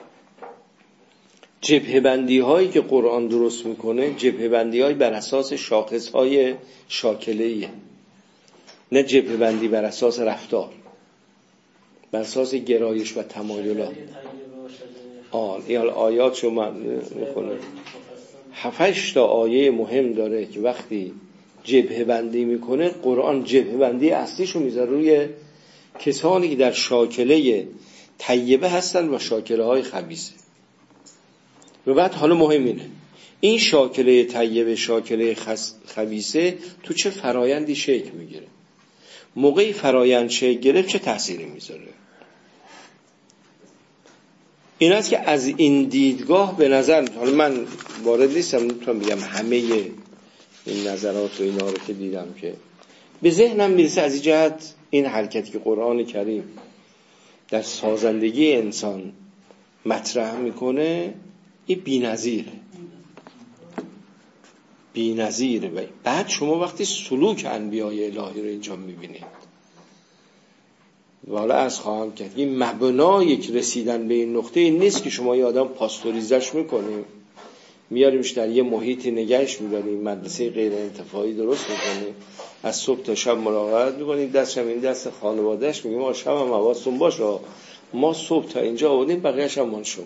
Speaker 1: جبهه بندی هایی که قرآن درست میکنه جبهه بندی هایی بر اساس شاخص های شاکله‌ایه. نه جبهه بندی بر اساس رفتار، بر اساس گرایش و تمایلات. این آیات شما میخونه 7-8 تا آیه مهم داره که وقتی جبهه بندی میکنه قرآن جبهه بندی اصلیشو میذاره روی کسانی که در شاکله طیبه هستن و شاکله های خبیثه. و بعد حالا مهم اینه این شاکله طیبه شاکله خبیثه تو چه فرایندی شکل میگیره، موقعی فرایند شکل گرفت چه تأثیری میذاره. این است که از این دیدگاه به نظر، حالا من وارد نیستم نمیتونم بگم همه این نظرات و اینا رو که دیدم، که به ذهنم میرسه از این جهت این حرکتی که قرآن کریم در سازندگی انسان مطرح میکنه این بی‌نظیره. و بعد شما وقتی سلوک انبیای الهی رو اینجا میبینید، و حالا از خواهم کرد این مبنای که رسیدن به این نقطه این نیست که شما یه آدم پاستوریزش میکنیم میاریمش در یه محیطی نگهش میداریم، مدرسه غیر انتفاعی درست میکنیم، از صبح تا شب مراقبت میکنیم، دستش این دست خانوادهش میگیم ما شب هم حواستون باشه ما صبح تا اینجا آوردیم بقیه‌اش هم مال شما.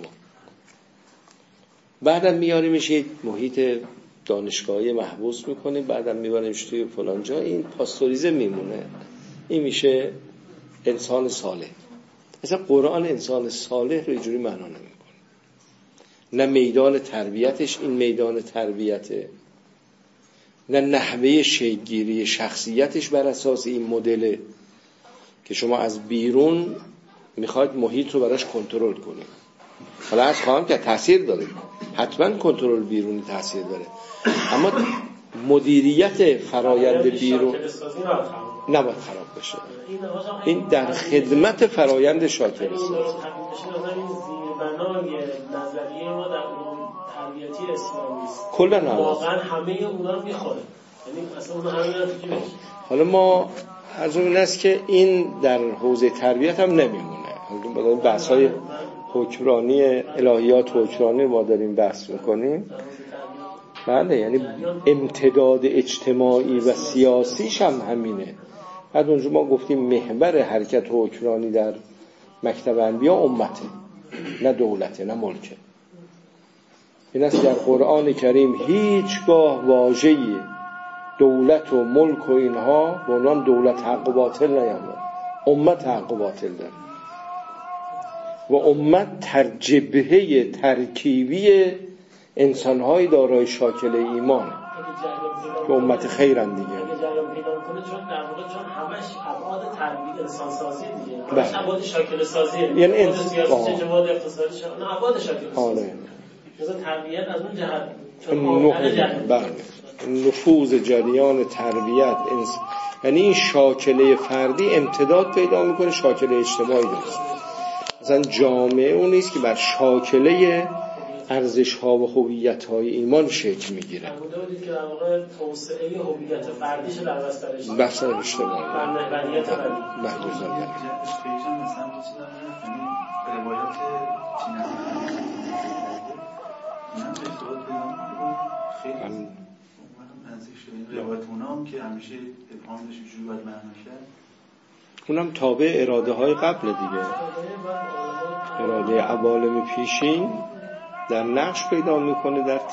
Speaker 1: بعدم میاریمش یه محیط دانشگاهی محبوس میکنیم، بعدم میبریمش توی فلان جا، این پاستوریزه میمونه. این میشه انسان صالح. مثلا قرآن انسان صالح رو اینجوری معنا نمیکنه. نه میدان تربیتش این میدان تربیته، نه نحوه شکل‌گیری شخصیتش بر اساس این مدل که شما از بیرون میخواید محیط رو براش کنترل کنید. حالا از خواهم که تاثیر داره، حتما کنترل بیرونی تاثیر داره، اما مدیریت فرایند بیرون نباید خراب بشه. این در خدمت فرایند شاکر است.
Speaker 3: نظریه ما در تربیتی اسلامی است.
Speaker 1: کلا
Speaker 3: واقعا همه اونا رو میخوره. یعنی اصلا اون همه رو تو جیبش.
Speaker 1: حالا ما از اون است که این در حوزه تربیت هم نمیمونه. حالا بحث‌های حکمرانی الهیات حکمرانی ما داریم بحث میکنیم. بله، یعنی امتداد اجتماعی و سیاسیش هم همینه. بعد اونجا ما گفتیم محور حرکت حکمرانی در مکتب انبیا امته، نه دولته نه ملکه. این است در قرآن کریم هیچگاه واژه‌ای دولت و ملک و اینها به عنوان دولت حق و باطل نیامد، امت حق و باطل داره و امت جبهه ترکیبی انسان‌های دارای شاکله ایمان که امت خیرن دیگه.
Speaker 3: چون در واقع چون همش ابعاد تربیت انسان سازی دیگه، همش ابعاد شاکله سازیه،
Speaker 1: یعنی
Speaker 3: ابعاد سیاسی چه ابعاد اقتصادی چه نه ابعاد شاکله سازی. مثلا تربیت از اون جهت چون
Speaker 1: نفوذ جریان تربیت یعنی این شاکله فردی امتداد پیدا میکنه شاکله اجتماعی درست. مثلا جامعه اون نیست که بر شاکله ارزش‌ها و هویت‌های ایمان شکل میگیره.
Speaker 3: فرموده بودید که در واقع توسعه هویت فردیش در بستر
Speaker 1: بستر اجتماعی
Speaker 3: بر محوریت فردی.
Speaker 1: محدود
Speaker 2: مثلا چیزا یعنی روایت چینی من به ارتباط پیدا خیلی نزدیک شده. روایت اونام که همیشه ابهام داشت جوری باید معنا کرد،
Speaker 1: اونم تابع اراده های قبل دیگه، اراده عوالم پیشین در نقش پیدا میکنه در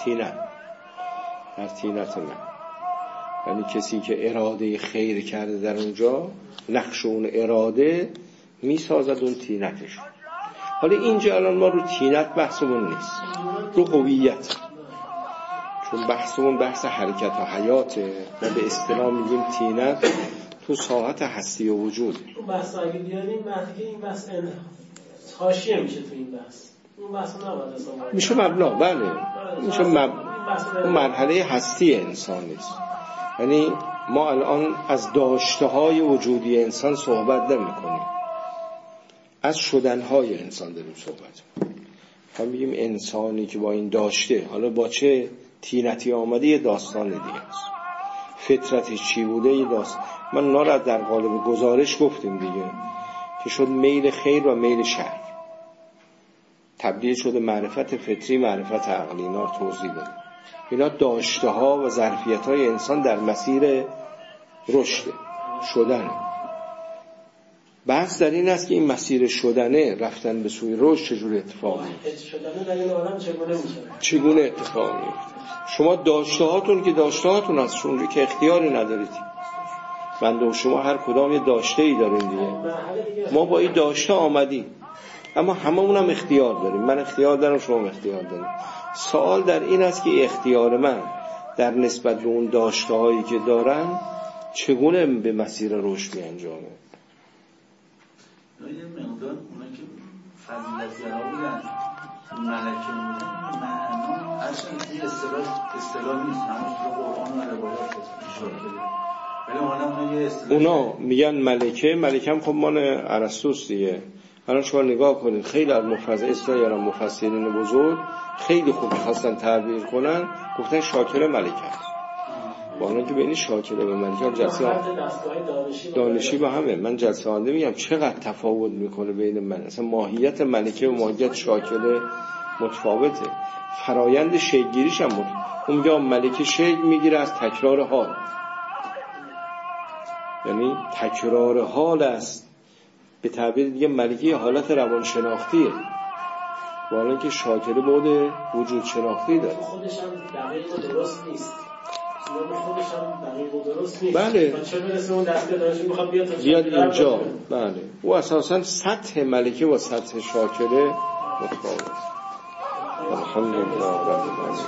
Speaker 1: تینت من. یعنی کسی که اراده خیر کرده در اونجا نقش اون اراده میسازد اون تینتش. حالا اینجا الان ما رو تینت بحثمون نیست، رو هویت، چون بحثمون بحث حرکت و حیاته و به اصطلاح میگیم تینت تو ساعت هستی و وجود.
Speaker 3: اون بحث اگه بیاریم وقتی این بحث حاشیه میشه تو این بحث. اون بحث نباید اصلا
Speaker 1: میشه مبنا. بله میشه اون مرحله هستی انسان نیست. یعنی ما الان از داشته‌های وجودی انسان صحبت نمی‌کنیم، از شدن‌های انسان داریم صحبت. ما میگیم انسانی که با این داشته حالا با چه تینتی آمده یه داستان دیگه است، فطرتش چی بوده یه داستان. من اونا رو در قالب گزارش گفتیم دیگه که شد میل خیر و میل شر، تبدیل شده معرفت فطری معرفت عقلی. اینا رو توضیح دادیم. اینا داشته ها و ظرفیت های انسان در مسیر رشد. شدن. بحث در این است که این مسیر شدنه، رفتن به سوی رشد چجور اتفاق میفته،
Speaker 3: شدنه در این عالم
Speaker 1: چگونه اتفاق میفته. شما داشتهاتون که داشتهاتون هست، اونجا که اختیاری ندارید. بنده و شما هر کدام یه داشته ای داریم دیگه. ما با این داشته آمدیم، اما هممون هم اختیار داریم. من اختیار دارم، شما اختیار داریم. سوال در این است که اختیار من در نسبت به اون داشته هایی که دارم چگونه به مسیر رشد می انجامه.
Speaker 2: یه مقدار اونا که فضیلت‌گرا بودن، ملکه بودن، معنا هرچند این اصطلاح نیست، همون تو قرآن و روایات اشاره شده، ولی اونا یه اصطلاح،
Speaker 1: اونا میگن ملکه هم خب مال ارسطوست دیگه. الان شما نگاه کنید، خیلی از مفسرین بزرگ خیلی خوب خواستن تعبیر کنن، گفتن شاکر ملکه است. با اون که بین شاکره و ملکه جلسه دانشی با همه. من جلسه آینده میگم چقدر تفاوت میکنه بین من، اصلا ماهیت ملکه و ماهیت شاکره متفاوته. فرایند شکل‌گیریش هم متفاوته. اون میگه ملکه شکل میگیره از تکرار حال، یعنی تکرار حال است. به تعبیر دیگه ملکه حالت روانشناختیه، والا که شاکره بعد وجود شناختی داره.
Speaker 3: خودش هم دقیق و درست نیست. خودش هم دقیق و درست نیست.
Speaker 1: بله.
Speaker 3: چه برسه اون دستگاه دانشی میخواد بیاد
Speaker 1: اینجا. بله. او اساسا سطح ملکه و سطح شاکره متفاوت. الحمدلله رب العالمین.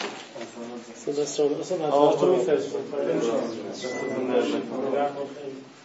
Speaker 3: اصلا